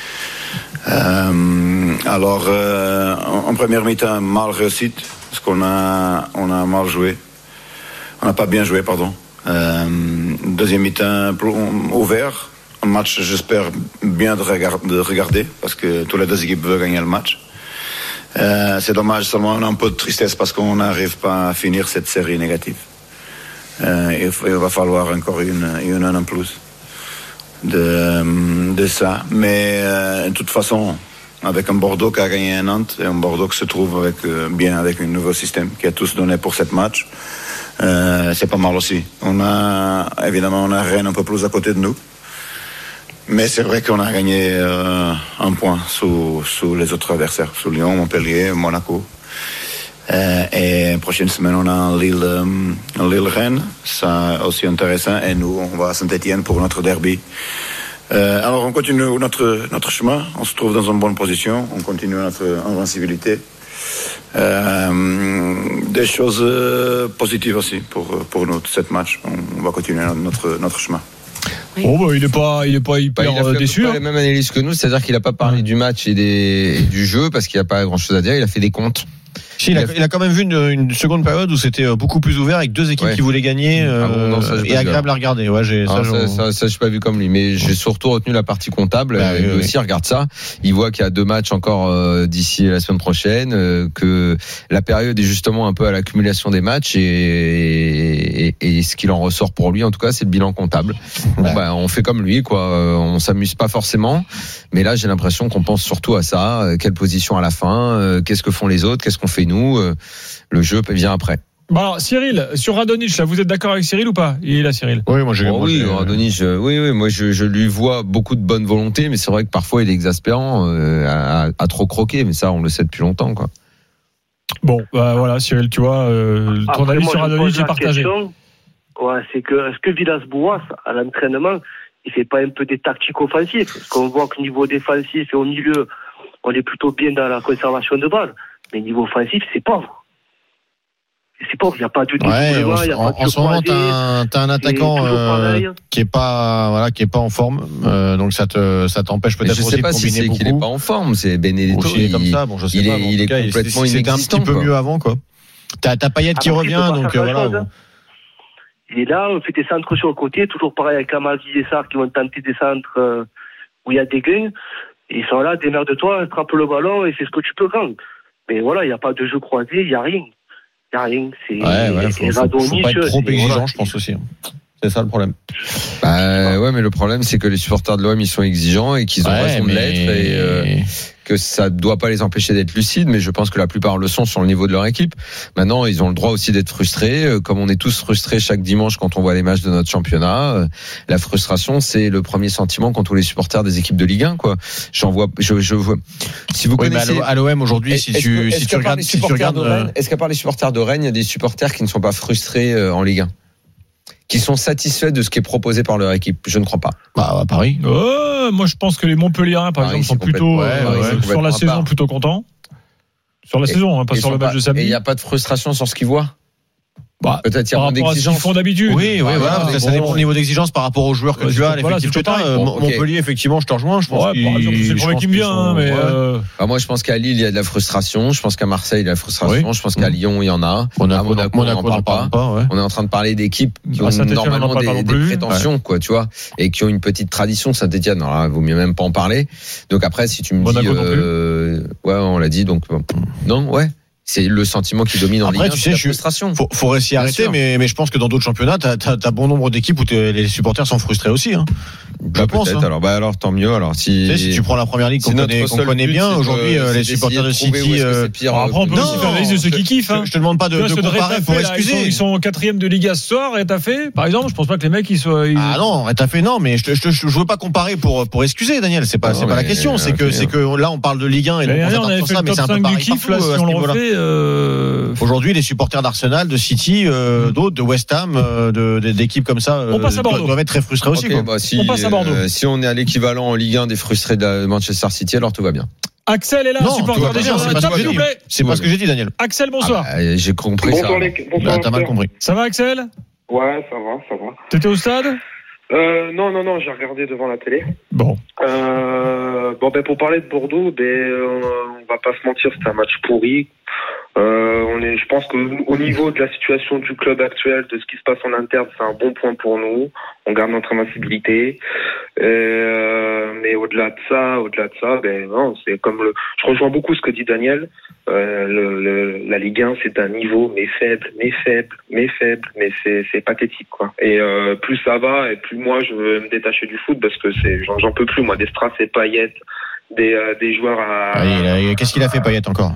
M: Euh, alors, euh, en, en première mi-temps, mal réussite, parce qu'on a, on a mal joué. On n'a pas bien joué, pardon. Euh, deuxième mi-temps, ouvert. Un match, j'espère, bien de, regard, de regarder, parce que toutes les deux équipes veulent gagner le match. Euh, c'est dommage, seulement on a un peu de tristesse parce qu'on n'arrive pas à finir cette série négative. Euh, il, il va falloir encore une, une année en plus de, de ça. Mais euh, de toute façon, avec un Bordeaux qui a gagné à Nantes, et un Bordeaux qui se trouve avec, euh, bien avec un nouveau système qui a tous donné pour cette match, euh, c'est pas mal aussi. On a, évidemment, on a Rennes un peu plus à côté de nous. Mais c'est vrai qu'on a gagné euh, un point sous, sous les autres adversaires, sous Lyon, Montpellier, Monaco. Euh, et la prochaine semaine, on a Lille, euh, Lille-Rennes, ça aussi intéressant. Et nous, on va à Saint-Etienne pour notre derby. Euh, alors, on continue notre, notre chemin, on se trouve dans une bonne position, on continue notre invincibilité. Euh, des choses euh, positives aussi pour, pour nous, cette match. On, on va continuer notre, notre chemin.
F: Oui. Oh bah, il n'est pas, il est pas hyper
H: bah, il a fait
F: déçu.
H: Il a la même analyse que nous, c'est-à-dire qu'il n'a pas parlé du match et, des, et du jeu parce qu'il n'y a pas grand-chose à dire. Il a fait des comptes.
G: Si, il, a, il a quand même vu une, une seconde période où c'était beaucoup plus ouvert avec deux équipes ouais. qui voulaient gagner euh, ah bon, non, ça, et agréable à regarder. Ouais, j'ai,
H: ah,
G: ça,
H: ça, ça, ça, je n'ai pas vu comme lui, mais j'ai surtout retenu la partie comptable. Bah, lui oui, aussi, oui. regarde ça. Il voit qu'il y a deux matchs encore euh, d'ici la semaine prochaine, euh, que la période est justement un peu à l'accumulation des matchs et, et, et ce qu'il en ressort pour lui, en tout cas, c'est le bilan comptable. Bon, ouais. bah, on fait comme lui, quoi. On s'amuse pas forcément, mais là, j'ai l'impression qu'on pense surtout à ça. Quelle position à la fin? Qu'est-ce que font les autres? Qu'est-ce qu'on fait nous? Le jeu vient après.
F: Bon alors, Cyril, sur Radonjic, là, vous êtes d'accord avec Cyril ou pas? Il est là, Cyril.
G: Oui, moi j'ai.
H: Oh,
G: moi,
H: oui,
G: j'ai...
H: Radonjic, euh, oui, oui, moi je, je lui vois beaucoup de bonne volonté, mais c'est vrai que parfois il est exaspérant euh, à, à trop croquer, mais ça on le sait depuis longtemps, quoi.
F: Bon, bah voilà, Cyril, tu vois, euh, ton avis sur Radonjic est partagé.
L: Question, ouais, c'est que est-ce que Villas-Boas à l'entraînement, il fait pas un peu des tactiques offensives? Parce qu'on voit que niveau défensif et au milieu, on est plutôt bien dans la conservation de balles. Mais niveau offensif, c'est pauvre. C'est pauvre, il n'y a pas de
G: ouais, en, y a en, pas de en ce moment, t'as un, t'as un attaquant euh, qui est pas, voilà, qui est pas en forme, euh, donc ça te, ça t'empêche peut-être aussi de combiner beaucoup. Je sais pas si c'est qu'il
H: est pas en forme, c'est Benedetto.
G: Il est comme ça, bon, je sais
H: il
G: pas.
H: Est, il est
G: cas,
H: complètement
G: c'était un petit peu mieux avant, quoi. T'as, t'as Payet qui revient, donc voilà. Bon.
L: Il est là, on fait des centres sur le côté, toujours pareil avec Amavi et Sarr qui vont tenter des centres euh, où il y a des gains. Ils sont là, démerde-toi, attrape le ballon et c'est ce que tu peux prendre. Mais voilà, il n'y a pas de jeu croisé, il n'y a rien. Il n'y a rien. C'est,
G: ouais, ouais, faut, faut, faut pas être trop exigeant, voilà, je pense aussi. C'est ça le problème.
H: Bah, ouais, mais le problème, c'est que les supporters de l'O M, ils sont exigeants et qu'ils ont ouais, raison de l'être. Et, euh, que ça ne doit pas les empêcher d'être lucides, mais je pense que la plupart le sont sur le niveau de leur équipe. Maintenant, ils ont le droit aussi d'être frustrés, comme on est tous frustrés chaque dimanche quand on voit les matchs de notre championnat. La frustration, c'est le premier sentiment qu'ont tous les supporters des équipes de Ligue un, quoi. J'en vois, je, je vois. Si vous
G: oui,
H: connaissez,
G: mais à l'O M aujourd'hui, si tu,
H: que,
G: si tu regardes, si tu regardes,
H: Rennes, est-ce qu'à part les supporters de Rennes, il y a des supporters qui ne sont pas frustrés en Ligue un, qui sont satisfaits de ce qui est proposé par leur équipe? Je ne crois pas.
G: Bah, à Paris.
F: Oh, moi, je pense que les Montpelliérains, par
H: Paris,
F: exemple, sont plutôt
H: ouais,
F: euh,
H: ouais,
F: sur la saison plutôt contents. Sur la
H: et,
F: saison, hein, pas sur le match
H: pas,
F: de samedi.
H: Et il n'y a pas de frustration sur ce qu'ils voient.
F: Bah,
H: peut-être il y a moins d'exigence.
F: Ils font d'habitude.
G: Oui, oui,
F: ah,
G: voilà,
F: bon,
G: ça dépend du niveau d'exigence par rapport aux joueurs que
F: ouais,
G: tu as,
F: voilà,
G: l'effectif que tu as.
F: bon,
G: Montpellier,
H: okay.
G: effectivement, je te rejoins. Je pense
F: ouais,
G: qu'il,
F: c'est le premier qui me vient, hein, mais.
H: Ouais.
F: Euh...
H: Bah, moi, je pense qu'à Lille, il y a de la frustration. Je pense qu'à Marseille, il y a de la frustration.
G: Oui.
H: Je pense qu'à Lyon, il y en a.
G: Monaco,
H: à Monaco,
G: Monaco,
H: on n'en parle pas. pas ouais. On est en train de parler d'équipes qui
F: bah,
H: ont normalement des,
F: pas
H: des prétentions, ouais. quoi, tu vois, et qui ont une petite tradition. Saint-Etienne, alors là, vaut mieux même pas en parler. Donc après, si tu me
F: Monaco
H: dis, euh, ouais, on l'a dit, donc non, ouais. C'est le sentiment qui domine en Ligue un.
G: Après, tu sais,
H: la
G: je
H: frustration.
G: Faut, faudrait s'y arrêter, mais, mais je pense que dans d'autres championnats, t'as, t'as, t'as bon nombre d'équipes où les supporters sont frustrés aussi, hein.
H: Bah, pense, peut-être. Hein. Alors, bah, alors, tant mieux. Alors, si.
G: Tu sais, si tu prends la première ligue qu'on connaît, qu'on connaît bien,
H: but,
G: aujourd'hui, euh, les supporters de City,
F: euh, pire, après, on peut aussi faire la liste de ceux qui kiffent, hein.
G: Je te demande pas de, de comparer pour excuser.
F: Ils sont quatrième de Liga ce soir, et t'as fait, par exemple, je pense pas que les mecs, ils soient, ils...
G: Ah non, t'as fait, non, mais je te, je te, je veux pas comparer pour, pour excuser, Daniel. C'est pas, c'est pas la question. C'est que, c'est que là, on parle de Ligue un et donc on
F: avait fait le top cinq du kiff, là, si on le refait,
G: aujourd'hui, les supporters d'Arsenal, de City, euh, d'autres, de West Ham, euh, de, de, d'équipes comme ça, euh, doivent être très frustrés aussi.
H: Okay, bah, si,
F: on passe à Bordeaux.
H: Euh, si on est à l'équivalent en Ligue un des frustrés de Manchester City, alors tout va bien.
F: Axel est là,
G: non,
F: supporter des gens. S'il vous plaît.
G: C'est pas ce que j'ai dit, Daniel.
F: Axel, bonsoir.
H: Ah bah, j'ai compris
K: bonsoir
H: ça.
K: Les, bonsoir
G: bah, t'as mal compris.
F: Ça va, Axel?
K: Ouais, ça va, ça va.
F: T'étais au stade?
K: Euh, non, non, non, j'ai regardé devant la télé.
F: Bon.
K: Euh, bon, ben, pour parler de Bordeaux, ben, euh, on va pas se mentir, c'était un match pourri. Euh, on est, je pense qu'au niveau de la situation du club actuel, de ce qui se passe en interne, c'est un bon point pour nous. On garde notre invincibilité. Euh, mais au-delà de ça, au-delà de ça, ben non, c'est comme le. Je rejoins beaucoup ce que dit Daniel. Euh, le, le, la Ligue un, c'est un niveau mais faible, mais faible, mais faible, mais c'est, c'est pathétique, quoi. Et euh, plus ça va, et plus moi je veux me détacher du foot parce que c'est, j'en, j'en peux plus, moi, des Strass et Payet, des, euh, des joueurs à.
G: Ah, il a, qu'est-ce qu'il a fait, Payet, encore?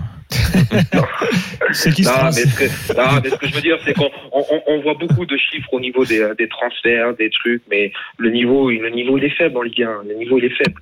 F: C'est qui
K: non, mais ce que, non, mais ce que je veux dire, c'est qu'on on, on voit beaucoup de chiffres au niveau des, des transferts, des trucs, mais le niveau, le niveau il est faible en Ligue un. Le niveau il est faible.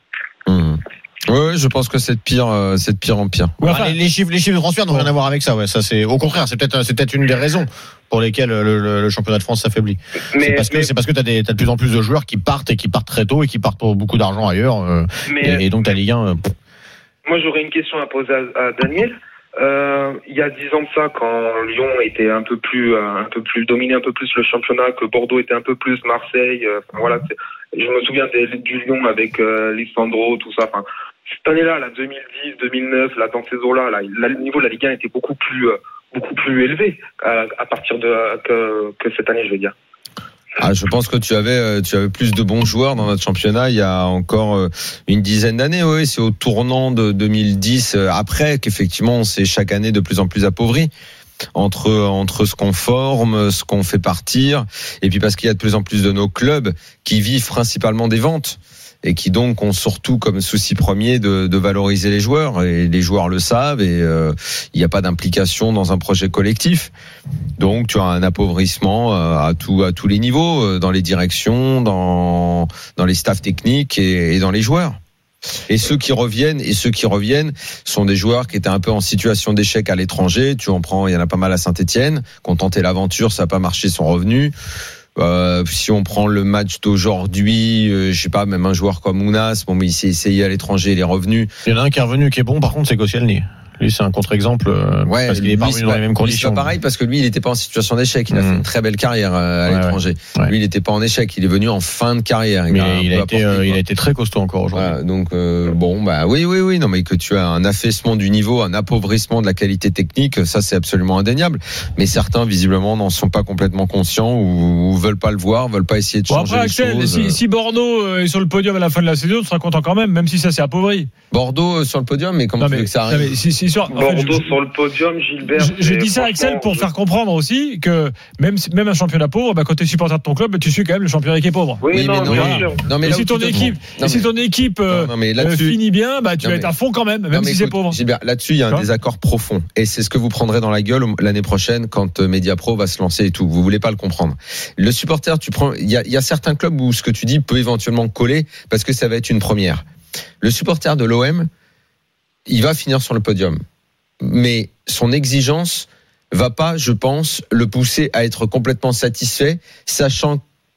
H: Mmh. Oui, ouais, je pense que c'est de pire, euh, c'est de pire en pire.
G: Ouais, enfin, les, les chiffres, les chiffres de transfert n'ont rien à voir avec ça. Ouais, ça c'est au contraire, c'est peut-être, c'est peut-être une des raisons pour lesquelles le, le, le championnat de France s'affaiblit. Mais, c'est parce que mais, c'est parce que t'as des, t'as de plus en plus de joueurs qui partent et qui partent très tôt et qui partent pour beaucoup d'argent ailleurs. Euh, mais, et, et donc ta Ligue un. Euh,
K: moi, j'aurais une question à poser à, à Daniel. Euh, il y a dix ans de ça, quand Lyon était un peu plus, euh, un peu plus dominé un peu plus le championnat, que Bordeaux était un peu plus Marseille. Euh, enfin, voilà, c'est, je me souviens des, du Lyon avec euh, Lissandro, tout ça. Enfin, cette année-là, là, deux mille dix, deux mille neuf, là, dans ces eaux-là, là, le niveau de la Ligue un était beaucoup plus, euh, beaucoup plus élevé à, à partir de euh, que, que cette année, je veux dire.
H: Ah, je pense que tu avais, tu avais plus de bons joueurs dans notre championnat il y a encore une dizaine d'années. Oui, c'est au tournant de deux mille dix après qu'effectivement on s'est chaque année de plus en plus appauvri entre entre ce qu'on forme, ce qu'on fait partir, et puis parce qu'il y a de plus en plus de nos clubs qui vivent principalement des ventes et qui donc ont surtout comme souci premier de, de valoriser les joueurs, et les joueurs le savent, et euh, il n'y a pas d'implication dans un projet collectif. Donc tu as un appauvrissement à tout, à tous les niveaux, dans les directions, dans dans les staffs techniques et, et dans les joueurs. Et ceux qui reviennent, et ceux qui reviennent sont des joueurs qui étaient un peu en situation d'échec à l'étranger. Tu en prends, il y en a pas mal à Saint-Etienne, qui ont tenté l'aventure, ça n'a pas marché, sont revenus. Euh, si on prend le match d'aujourd'hui, euh, je sais pas, même un joueur comme Ounas, bon, mais il s'est essayé à l'étranger, il est revenu.
G: Il y en a un qui est revenu qui est bon, par contre, c'est Koscielny. Lui, c'est un contre-exemple, euh,
H: ouais,
G: parce qu'il est pas revenu dans les mêmes conditions.
H: C'est pas pareil, parce que lui, il n'était pas en situation d'échec. Il a mmh. fait une très belle carrière euh, à ouais, l'étranger. Ouais. Lui, il n'était pas en échec. Il est venu en fin de carrière. Il
G: mais
H: a
G: il a été, euh, il a été très costaud encore aujourd'hui.
H: Voilà, donc euh, bon, bah oui, oui, oui. Non, mais que tu as un affaissement du niveau, un appauvrissement de la qualité technique, ça, c'est absolument indéniable. Mais certains, visiblement, n'en sont pas complètement conscients ou, ou veulent pas le voir, veulent pas essayer de
F: bon,
H: changer
F: après,
H: les
F: Axel,
H: choses.
F: Si, si Bordeaux est sur le podium à la fin de la saison, tu seras content quand même, même si ça s'est appauvri.
H: Bordeaux sur le podium, mais comment non, tu veux que ça arrive?
F: non, mais si, c'est sûr.
L: Bordeaux
F: en fait, je,
L: sur le podium, Gilbert.
F: Je, je dis ça, Axel, pour faire comprendre aussi que même, même un championnat pauvre, bah, quand tu es supporter de ton club, bah, tu suis quand même le championnat qui est pauvre.
L: Oui, oui non,
H: mais non,
L: bien
H: mais,
L: sûr.
H: Non, mais
F: et si ton équipe, et si ton équipe euh, non, mais euh, finit bien, bah, tu non, vas être à fond quand même, même non, si écoute, c'est pauvre.
H: Gilbert, là-dessus, il y a un désaccord profond. Et c'est ce que vous prendrez dans la gueule l'année prochaine quand Mediapro va se lancer et tout. Vous voulez pas le comprendre. Le supporter, tu prends, il y a, il y a certains clubs où ce que tu dis peut éventuellement coller parce que ça va être une première. Le supporter de l'O M, il va finir sur le podium. Mais son exigence va pas, je pense, le pousser à être complètement satisfait, sachant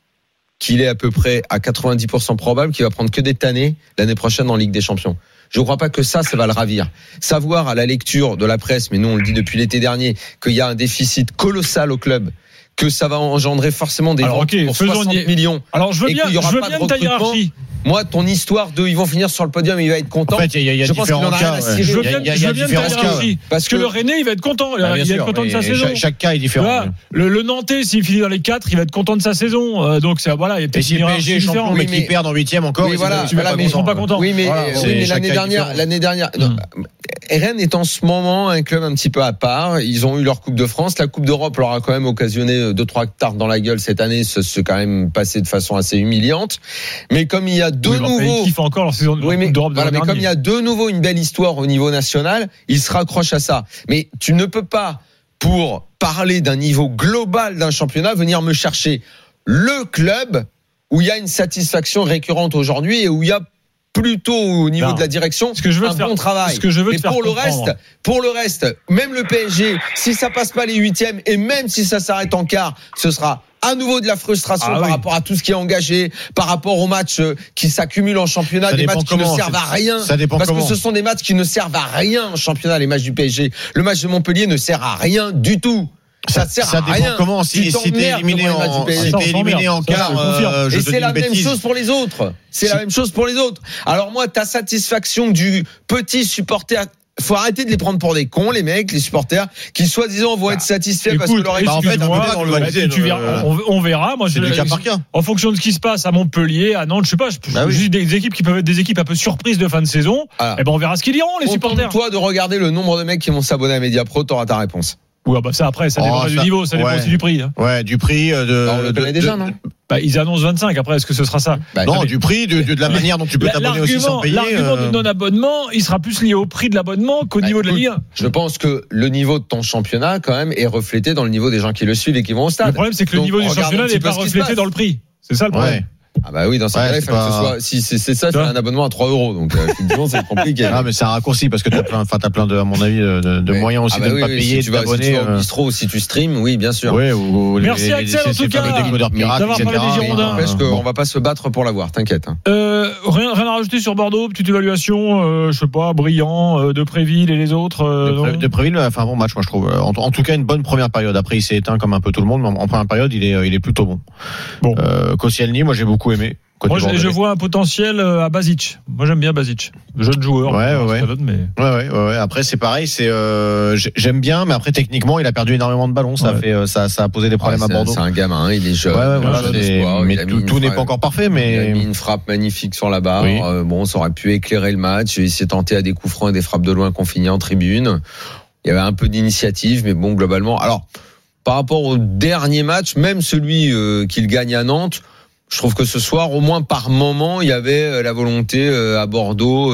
H: qu'il est à peu près à quatre-vingt-dix pour cent probable qu'il va prendre que des tannés l'année prochaine en Ligue des Champions. Je ne crois pas que ça, ça va le ravir. Savoir à la lecture de la presse, mais nous on le dit depuis l'été dernier, qu'il y a un déficit colossal au club, que ça va engendrer forcément des
F: Alors,
H: ventes
F: okay,
H: pour soixante millions.
F: Alors je veux bien, je veux bien ta hiérarchie.
H: Moi, ton histoire de ils vont finir sur le podium, il va être content.
G: En fait, il y a, il y a
H: je pense qu'il en a rien à cirer.
F: Je veux bien, il y a, il y a, il y a différents cas. Ouais. Parce que le Rennais, il va être content.
G: Bah,
F: il va
G: sûr,
F: être content de sa saison.
G: Chaque, chaque cas est différent.
F: Là, le, le Nantais, s'il finit dans les quatre, il va être content de sa saison. Euh, donc c'est voilà, il y a peut-être
G: une hiérarchie différente. Mais qui perd en huitième encore,
H: oui, voilà,
F: ils voilà, mais ils seront pas contents.
H: Oui, mais, voilà, oui, mais l'année dernière, l'année dernière, hum. Rennes est en ce moment un club un petit peu à part. Ils ont eu leur Coupe de France. La Coupe d'Europe leur a quand même occasionné deux trois tartes dans la gueule cette année. C'est quand même passé de façon assez humiliante. Mais comme il y a deux
F: oui,
H: nouveaux,
F: ils font encore leur saison de
H: oui, mais,
F: Coupe d'Europe.
H: Voilà, mais comme il y a de nouveau une belle histoire au niveau national, ils se raccrochent à ça. Mais tu ne peux pas, pour parler d'un niveau global d'un championnat, venir me chercher le club où il y a une satisfaction récurrente aujourd'hui et où il y a plutôt au niveau non. de la direction
F: ce que je veux
H: un
F: faire,
H: bon travail.
F: Ce que je veux
H: mais pour le
F: comprendre.
H: reste, pour le reste, même le P S G, si ça passe pas les huitièmes et même si ça s'arrête en quart, ce sera à nouveau de la frustration ah, par oui. rapport à tout ce qui est engagé, par rapport aux matchs qui s'accumulent en championnat, ça des matchs qui ne servent à rien.
G: Ça dépend
H: parce
G: comment.
H: que ce sont des matchs qui ne servent à rien en championnat, les matchs du P S G. Le match de Montpellier ne sert à rien du tout. Ça sert
G: ça
H: à rien.
G: Comment si, si t'es éliminé en, si t'es éliminé en quart,
H: euh, et c'est la même bêtise. chose pour les autres. C'est si. la même chose pour les autres. Alors moi, ta satisfaction du petit supporter. Faut arrêter de les prendre pour des cons, les mecs, les supporters, qui soi-disant vont être satisfaits Écoute, parce que leur équipe. Bah en fait,
F: dans le bah, tu verras, on, on verra. Moi,
G: c'est
F: je,
G: du cas par cas.
F: En fonction de ce qui se passe à Montpellier, à Nantes, je sais pas, je, bah oui. juste des équipes qui peuvent être des équipes un peu surprises de fin de saison. Et ben on verra ce qu'ils diront, les supporters.
H: Toi de regarder le nombre de mecs qui vont s'abonner à Mediapro, t'auras ta réponse.
F: Ouais, bah ça après, ça dépend oh, du ça, niveau, ça dépend ouais. aussi du prix. Hein.
G: Ouais, du prix euh, de.
H: Alors, on le connaît déjà, de, non
F: Bah, ils annoncent vingt-cinq. Après, est-ce que ce sera ça
G: bah, Non, du prix, de, de, de la manière dont tu peux t'abonner aussi sans payer.
F: L'argument
G: euh...
F: du non-abonnement, il sera plus lié au prix de l'abonnement qu'au bah, niveau de la Ligue un.
H: Je pense que le niveau de ton championnat, quand même, est reflété dans le niveau des gens qui le suivent et qui vont au stade.
F: Le problème, c'est que le
H: Donc,
F: niveau du championnat n'est pas reflété dans le prix. C'est ça le problème.
G: Ouais.
H: Ah bah oui, dans ce cas-là, il faut pas... que ce soit, si c'est, c'est ça, c'est un abonnement à trois euros. Donc, euh, effectivement, c'est compliqué.
G: Ah, mais c'est un raccourci parce que t'as plein, enfin, t'as plein de, à mon avis, de, de
H: mais,
G: moyens aussi
H: ah bah
G: de ne
H: oui,
G: pas
H: oui,
G: payer,
H: si
G: de
H: tu
G: t'abonner.
H: vas, si tu vas au bistrot ou si tu streams, oui, bien sûr.
G: Ouais, ou,
F: Merci
G: les,
F: Axel,
G: les,
F: en tout cas.
G: décodeurs pirates,
F: d'avoir parlé des Girondins.
H: N'empêche qu'on va pas se battre pour l'avoir, t'inquiète. Hein.
F: Euh, rien, rien à rajouter sur Bordeaux, petite évaluation, euh, je sais pas, Brillant, euh, Depréville et les autres. Euh,
G: de, Pré, de Préville, enfin, bon match, moi, je trouve. En, en tout cas, une bonne première période. Après, il s'est éteint comme un peu tout le monde, mais en, en première période, il est, il est plutôt bon.
F: Bon.
G: Euh, Koscielny, moi, j'ai beaucoup aimé.
F: Moi, je, je vois un potentiel à Basic. Moi, j'aime bien Basic. Jeune joueur.
G: Ouais, ouais.
F: Donne, mais...
G: ouais, ouais, ouais, ouais. Après, c'est pareil. C'est, euh, j'aime bien, mais après, techniquement, il a perdu énormément de ballons. Ça ouais. a fait, ça, ça a posé des problèmes
H: ouais,
G: à Bordeaux.
H: C'est un gamin, il est jeune.
G: Ouais, ouais, voilà,
H: jeune
G: espoir, mais tout, tout n'est pas encore parfait, mais.
H: Il a mis une frappe magnifique sur la barre. Oui. Euh, bon, ça aurait pu éclairer le match. Il s'est tenté à des coups francs et des frappes de loin qu'on finit en tribune. Il y avait un peu d'initiative, mais bon, globalement. Alors, par rapport au dernier match, même celui euh, qu'il gagne à Nantes, je trouve que ce soir, au moins par moment, il y avait la volonté à Bordeaux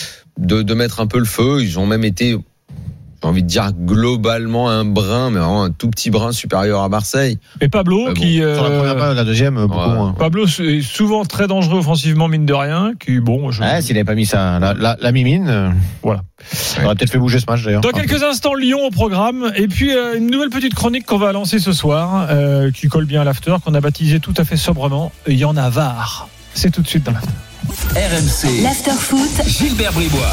H: de, de mettre un peu le feu. Ils ont même été, j'ai envie de dire, globalement un brin, mais vraiment un tout petit brin supérieur à Marseille.
F: Et Pablo, euh, bon. qui...
G: Euh, Sur la première période, la deuxième, beaucoup ouais. moins.
F: Pablo est souvent très dangereux offensivement, mine de rien. Qui, bon, je...
G: ouais, s'il n'avait pas mis ça, la, la, la mimine, euh,
F: voilà.
G: Ça aurait peut-être fait bouger ce match, d'ailleurs.
F: Dans quelques instants, Lyon au programme. Et puis, euh, une nouvelle petite chronique qu'on va lancer ce soir, euh, qui colle bien à l'after, qu'on a baptisé tout à fait sobrement. Il y en a var. C'est tout de suite dans l'after.
B: R M C.
A: L'after foot.
B: Gilbert Bribois.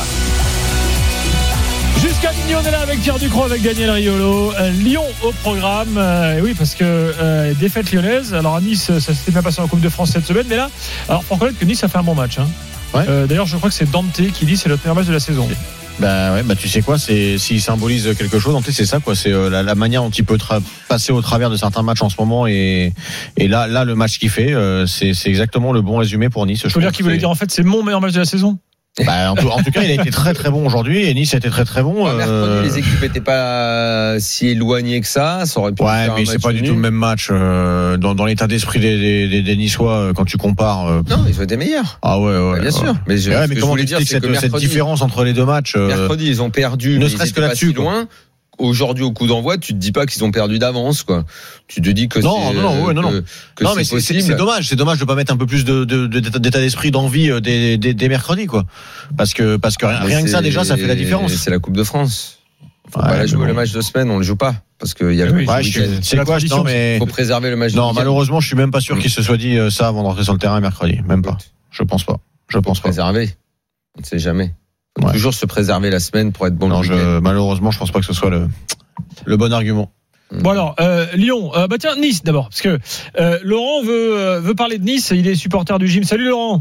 F: Jusqu'à minuit, on est là avec Pierre Ducrot, avec Daniel Riolo. Euh, Lyon au programme. Euh, oui, parce que euh, défaite lyonnaise. Alors à Nice, ça s'était bien passé en Coupe de France cette semaine. Mais là, alors pour reconnaître que Nice a fait un bon match. Hein. Ouais. Euh, d'ailleurs, je crois que c'est Dante qui dit c'est le meilleur match de la saison.
G: Bah ouais, bah tu sais quoi, c'est s'il symbolise quelque chose, en fait, c'est ça quoi, c'est euh, la, la manière dont il peut tra- passer au travers de certains matchs en ce moment et et là là le match qu'il fait, euh, c'est c'est exactement le bon résumé pour Nice.
F: Je, je veux dire qu'il voulait dire en fait c'est mon meilleur match de la saison.
G: Bah, en, tout, en tout cas, il a été très très bon aujourd'hui et Nice a été très très bon.
H: Ouais, mercredi, euh... les équipes n'étaient pas si éloignées que ça. Ça aurait pu
G: ouais, mais c'est pas du tout le même match euh, dans, dans l'état d'esprit des, des, des Niçois quand tu compares. Euh...
H: Non, ils ont été meilleurs.
G: Ah ouais, ouais.
H: Bah, bien
G: ouais.
H: sûr. Mais, je,
G: ouais, mais comment tu expliques cette,
H: mercredi,
G: cette différence entre les deux matchs euh...
H: Mercredi, ils ont perdu.
G: Ne serait-ce que là-dessus.
H: Pas si loin. Aujourd'hui, au coup d'envoi, tu te dis pas qu'ils ont perdu d'avance, quoi. Tu te dis que
G: non,
H: c'est,
G: non, non, ouais, non,
H: que,
G: non.
H: que
G: non,
H: c'est
G: mais c'est,
H: possible.
G: c'est dommage, c'est dommage de pas mettre un peu plus de, de, de d'état d'esprit, d'envie des, des, des mercredis, quoi. Parce que, parce que rien, rien que ça, déjà, ça fait la différence.
H: C'est la Coupe de France. Faut ouais, pas la jouer bon. Le match de semaine, on le joue pas. Parce qu'il y a le
G: oui, ouais, je, c'est quoi, non, mais.
H: Faut préserver le match de
G: Non,
H: week-end.
G: malheureusement, je suis même pas sûr mmh. qu'il se soit dit ça avant d'entrer sur le terrain mercredi. Même pas. Je pense pas. Je pense pas.
H: Préserver. On ne sait jamais. Faut ouais. toujours se préserver la semaine pour être bon
G: non,
H: le
G: je, malheureusement, je pense pas que ce soit le, le bon argument.
F: Bon alors, euh, Lyon, euh, bah tiens, Nice d'abord, parce que euh, Laurent veut, euh, veut parler de Nice, il est supporter du gym. Salut Laurent.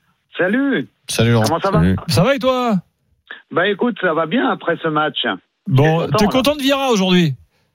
N: Salut.
G: Salut Laurent.
N: Comment ça
G: Salut.
N: va?
F: Ça va et toi?
N: Bah écoute, ça va bien après ce match.
F: Bon, content, t'es là. Content de Vieira aujourd'hui?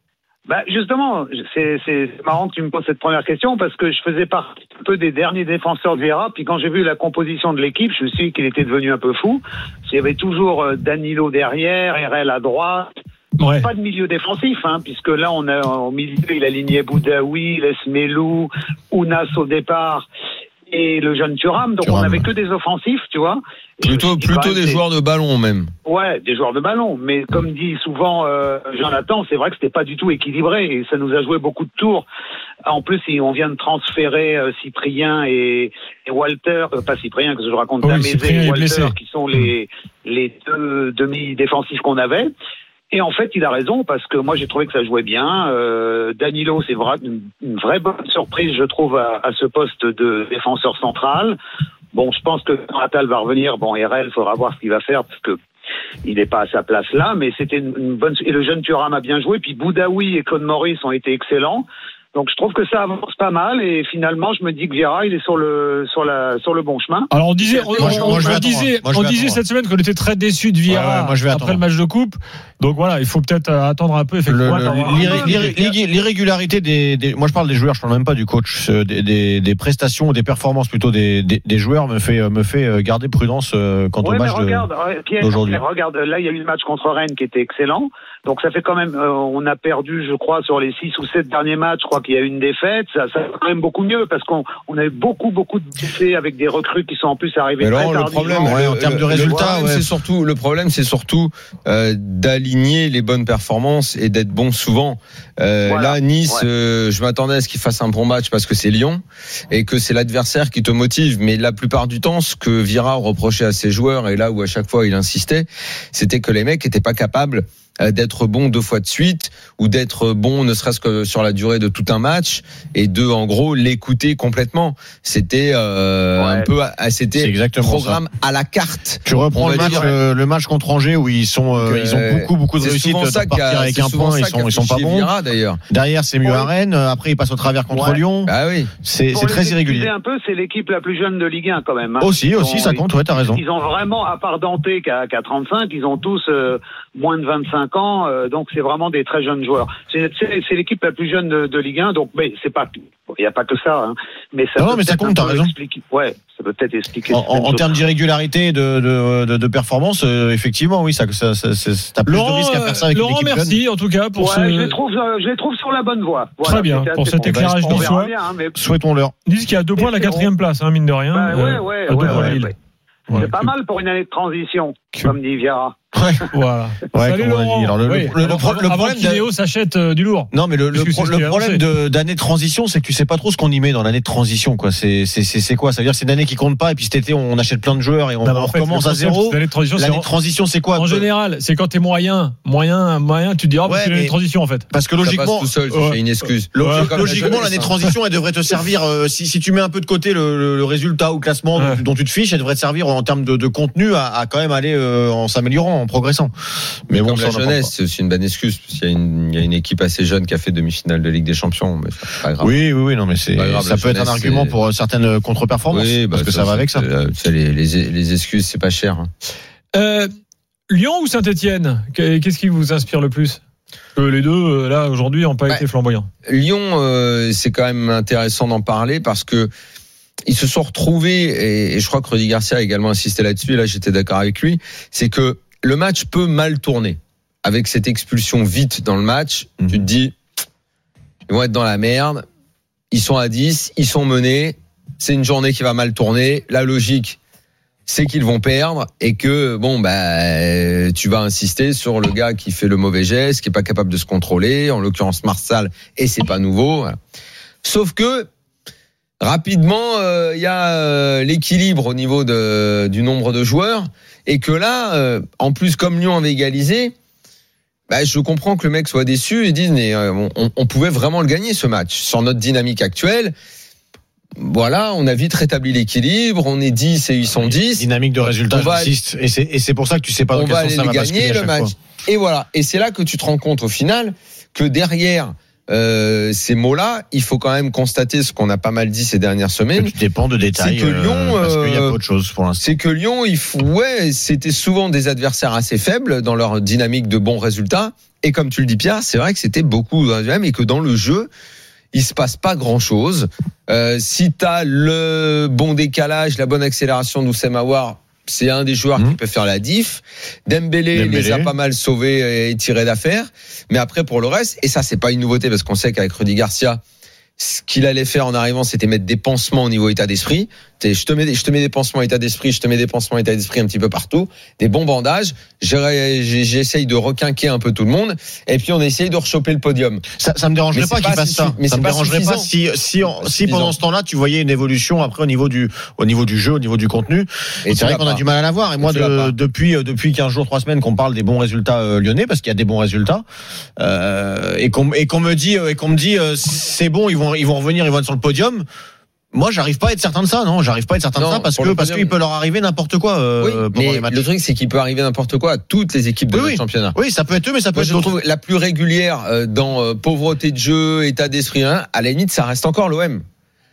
N: Bah justement, c'est, c'est marrant que tu me poses cette première question parce que je faisais partie un peu des derniers défenseurs de Vieira, puis quand j'ai vu la composition de l'équipe, je me suis dit qu'il était devenu un peu fou. Il y avait toujours Danilo derrière, R L à droite. Ouais. Pas de milieu défensif, hein, puisque là on a au milieu il alignait Boudaoui, Lesmelou, Ounas au départ et le jeune Thuram, donc Thuram. On avait que des offensifs, tu vois.
H: Plutôt plutôt des joueurs de ballon même.
N: Ouais, des joueurs de ballon, mais comme dit souvent euh, Jonathan, c'est vrai que c'était pas du tout équilibré et ça nous a joué beaucoup de tours. En plus, on vient de transférer euh, Cyprien et, et Walter, euh, pas Cyprien que je raconte,
F: oui,
N: Mézé et Walter qui sont les les deux demi-défensifs qu'on avait. Et en fait, il a raison, parce que moi, j'ai trouvé que ça jouait bien. Euh, Danilo, c'est vrai, une, une vraie bonne surprise, je trouve, à, à ce poste de défenseur central. Bon, je pense que quand Attal va revenir, bon, R L, il faudra voir ce qu'il va faire, parce que il n'est pas à sa place là, mais c'était une, une bonne... Et le jeune Thuram a bien joué, puis Boudaoui et Claude Maurice ont été excellents. Donc je trouve que ça avance pas mal et finalement je me dis que Vieira il est sur le sur la sur le bon chemin.
F: Alors on disait on, moi, je, moi, on, on disait moi, on disait cette semaine qu'on était très déçus de Vieira ouais, ouais, moi, je vais après attendre. Le match de coupe. Donc voilà, il faut peut-être attendre un peu effectivement. Le, le,
G: l'irré, l'irré, l'irrégularité des, des moi je parle des joueurs, je parle même pas du coach, des, des, des prestations ou des performances plutôt des, des, des joueurs me fait me fait garder prudence quant
N: ouais,
G: au match
N: regarde,
G: de,
N: Pierre,
G: d'aujourd'hui.
N: Pierre, regarde, là il y a eu le match contre Rennes qui était excellent. Donc ça fait quand même, euh, on a perdu, je crois, sur les six ou sept derniers matchs, je crois qu'il y a eu une défaite. Ça, ça va quand même beaucoup mieux parce qu'on on a eu beaucoup, beaucoup de blessés avec des recrues qui sont en plus arrivés très tardivement.
H: Le problème, ouais, en termes de résultats, le ouais. c'est surtout le problème, c'est surtout euh, d'aligner les bonnes performances et d'être bon souvent. Euh, voilà. Là, Nice, ouais. euh, je m'attendais à ce qu'il fasse un bon match parce que c'est Lyon et que c'est l'adversaire qui te motive. Mais la plupart du temps, ce que Vieira reprochait à ses joueurs et là où à chaque fois il insistait, c'était que les mecs n'étaient pas capables d'être bon deux fois de suite ou d'être bon ne serait-ce que sur la durée de tout un match et de en gros l'écouter complètement. C'était euh, ouais. un peu c'était programme ça. À la carte.
G: Tu reprends le match euh, le match contre Angers où ils sont euh, ils ont beaucoup beaucoup de réussite de partir avec un point, ils sont ils sont pas bons.
H: Vieira, d'ailleurs.
G: Derrière c'est mieux ouais. à Rennes, après ils passent au travers contre ouais. Lyon.
H: Ah oui.
G: C'est c'est très irrégulier.
N: Un peu c'est l'équipe la plus jeune de Ligue un quand même. Hein.
G: Aussi aussi ça compte, ouais, t'as raison.
N: Ils ont vraiment à part Dante qui a, qui a trente-cinq, ils ont tous euh, moins de vingt-cinq ans, euh, donc c'est vraiment des très jeunes joueurs. C'est, c'est, c'est l'équipe la plus jeune de, de Ligue un, donc mais c'est pas, il y a pas que ça, hein, mais ça.
G: Non, peut mais ça compte, t'as raison.
N: Expliquer, ouais, ça peut peut-être expliquer.
G: En, en, en termes d'irrégularité de de, de, de performance, euh, effectivement, oui, ça, ça, ça, ça t'as plus
F: Laurent,
G: de risques à faire ça avec
F: Laurent,
G: une équipe
F: merci
G: jeune.
F: En tout cas pour
N: ouais,
F: ce.
N: Je les trouve, euh, je les trouve sur la bonne voie.
F: Voilà, très bien pour cet éclairage
G: bon,
F: de soi.
N: Hein, mais...
G: Souhaitons-leur.
F: Ils disent qu'il y a deux points à la quatrième place, hein, mine de rien.
N: Bah, ouais, ouais,
F: euh,
N: ouais,
F: ouais,
N: ouais,
F: ouais.
N: ouais. C'est ouais, pas que... mal pour une année de transition, que... comme dit Viera.
G: Ouais,
F: voilà.
G: Ouais, Salut Laurent. Alors, le,
F: oui.
G: le, le,
F: le,
G: le, le problème
F: qu'Inéo s'achète euh, du lourd.
G: Non, mais le, le, pro, le problème de, d'année de transition, c'est que tu sais pas trop ce qu'on y met dans l'année de transition, quoi. C'est, c'est, c'est, c'est quoi? Ça veut dire que c'est une année qui compte pas, et puis cet été, on achète plein de joueurs et on, non, on fait, recommence à zéro.
F: L'année de transition,
G: l'année
F: c'est
G: de transition, c'est quoi?
F: En général, c'est quand t'es moyen, moyen, moyen, tu te dis, oh, ouais, c'est l'année de transition, en fait.
G: Parce que logiquement.
H: Tout seul,
G: euh,
H: c'est une excuse.
G: Euh, logiquement, l'année de transition, elle devrait te servir, euh, si, si tu mets un peu de côté le, le, le résultat ou classement ouais. dont, dont tu te fiches, elle devrait te servir en termes de, de contenu à, à quand même aller euh, en s'améliorant, en progressant.
H: Mais, mais bon, la jeunesse, c'est aussi une bonne excuse. Parce qu'il y a une, il y a une équipe assez jeune qui a fait demi-finale de Ligue des Champions. Mais c'est pas grave.
G: Oui, oui, oui, non, mais c'est, grave, ça peut être un argument c'est... pour certaines contre-performances. Oui, bah, parce que ça, ça va avec ça.
H: C'est, les, les, les excuses, c'est pas cher. Hein.
F: Euh, Lyon ou Saint-Etienne? Qu'est-ce qui vous inspire le plus? Que les deux, là, aujourd'hui, n'ont pas bah, été flamboyants.
H: Lyon, euh, c'est quand même intéressant d'en parler parce que ils se sont retrouvés, et, et je crois que Rudy Garcia a également insisté là-dessus, et là j'étais d'accord avec lui, c'est que le match peut mal tourner. Avec cette expulsion vite dans le match, mmh. tu te dis, ils vont être dans la merde, ils sont à dix, ils sont menés, c'est une journée qui va mal tourner, la logique, c'est qu'ils vont perdre, et que, bon, bah, tu vas insister sur le gars qui fait le mauvais geste, qui est pas capable de se contrôler, en l'occurrence Marsal, et c'est pas nouveau. Voilà. Sauf que, rapidement, il euh, y a euh, l'équilibre au niveau de, du nombre de joueurs, et que là, euh, en plus, comme Lyon avait égalisé, bah, je comprends que le mec soit déçu et dise, mais euh, on, on pouvait vraiment le gagner ce match. Sur notre dynamique actuelle, voilà, on a vite rétabli l'équilibre, on est dix et ils sont dix.
G: Dynamique de résultat, j'insiste. Et c'est, et c'est pour ça que tu sais pas dans quel sens ça va basculer le match.
H: Et voilà. Et c'est là que tu te rends compte au final que derrière euh, ces mots-là, il faut quand même constater ce qu'on a pas mal dit ces dernières semaines.
G: Que tu dépends de détails.
H: C'est que Lyon,
G: euh, parce qu'il y a
H: euh,
G: pas autre chose pour l'instant.
H: C'est que Lyon, il faut, ouais, c'était souvent des adversaires assez faibles dans leur dynamique de bons résultats. Et comme tu le dis, Pierre, c'est vrai que c'était beaucoup même, et que dans le jeu, il se passe pas grand chose. Euh, si t'as le bon décalage, la bonne accélération d'Oussem Aouar, c'est un des joueurs mmh. qui peut faire la diff. Dembélé, Dembélé les a pas mal sauvés et tirés d'affaire. Mais après, pour le reste, et ça, c'est pas une nouveauté parce qu'on sait qu'avec Rudy Garcia, ce qu'il allait faire en arrivant, c'était mettre des pansements au niveau état d'esprit. Je te mets des, je te mets des pansements état d'esprit, je te mets des pansements état d'esprit un petit peu partout, des bons bandages. J'essaye de requinquer un peu tout le monde, et puis on essaye de rechoper le podium.
G: Ça, ça me dérangerait pas, pas qu'il fasse ça. Mais ça me dérangerait pas si, si, en, si pendant ce temps-là, tu voyais une évolution après au niveau du, au niveau du jeu, au niveau du contenu. Et c'est vrai qu'on a du mal à la voir. Et moi, de, depuis, depuis quinze jours, trois semaines, qu'on parle des bons résultats euh, lyonnais, parce qu'il y a des bons résultats, euh, et qu'on, et qu'on me dit, et qu'on me dit, euh, c'est bon, ils vont, ils vont revenir, ils vont être sur le podium. Moi, j'arrive pas à être certain de ça, non. J'arrive pas à être certain non, de ça parce que parce qu'il peut leur arriver n'importe quoi. Euh,
H: oui, pendant les matchs. Le truc, c'est qu'il peut arriver n'importe quoi à toutes les équipes de oui, notre
G: oui.
H: championnat.
G: Oui, ça peut être eux, mais ça peut
H: Moi,
G: être
H: je
G: d'autres.
H: trouve la plus régulière euh, dans euh, pauvreté de jeu, état d'esprit. Hein, à la limite, ça reste encore l'O M,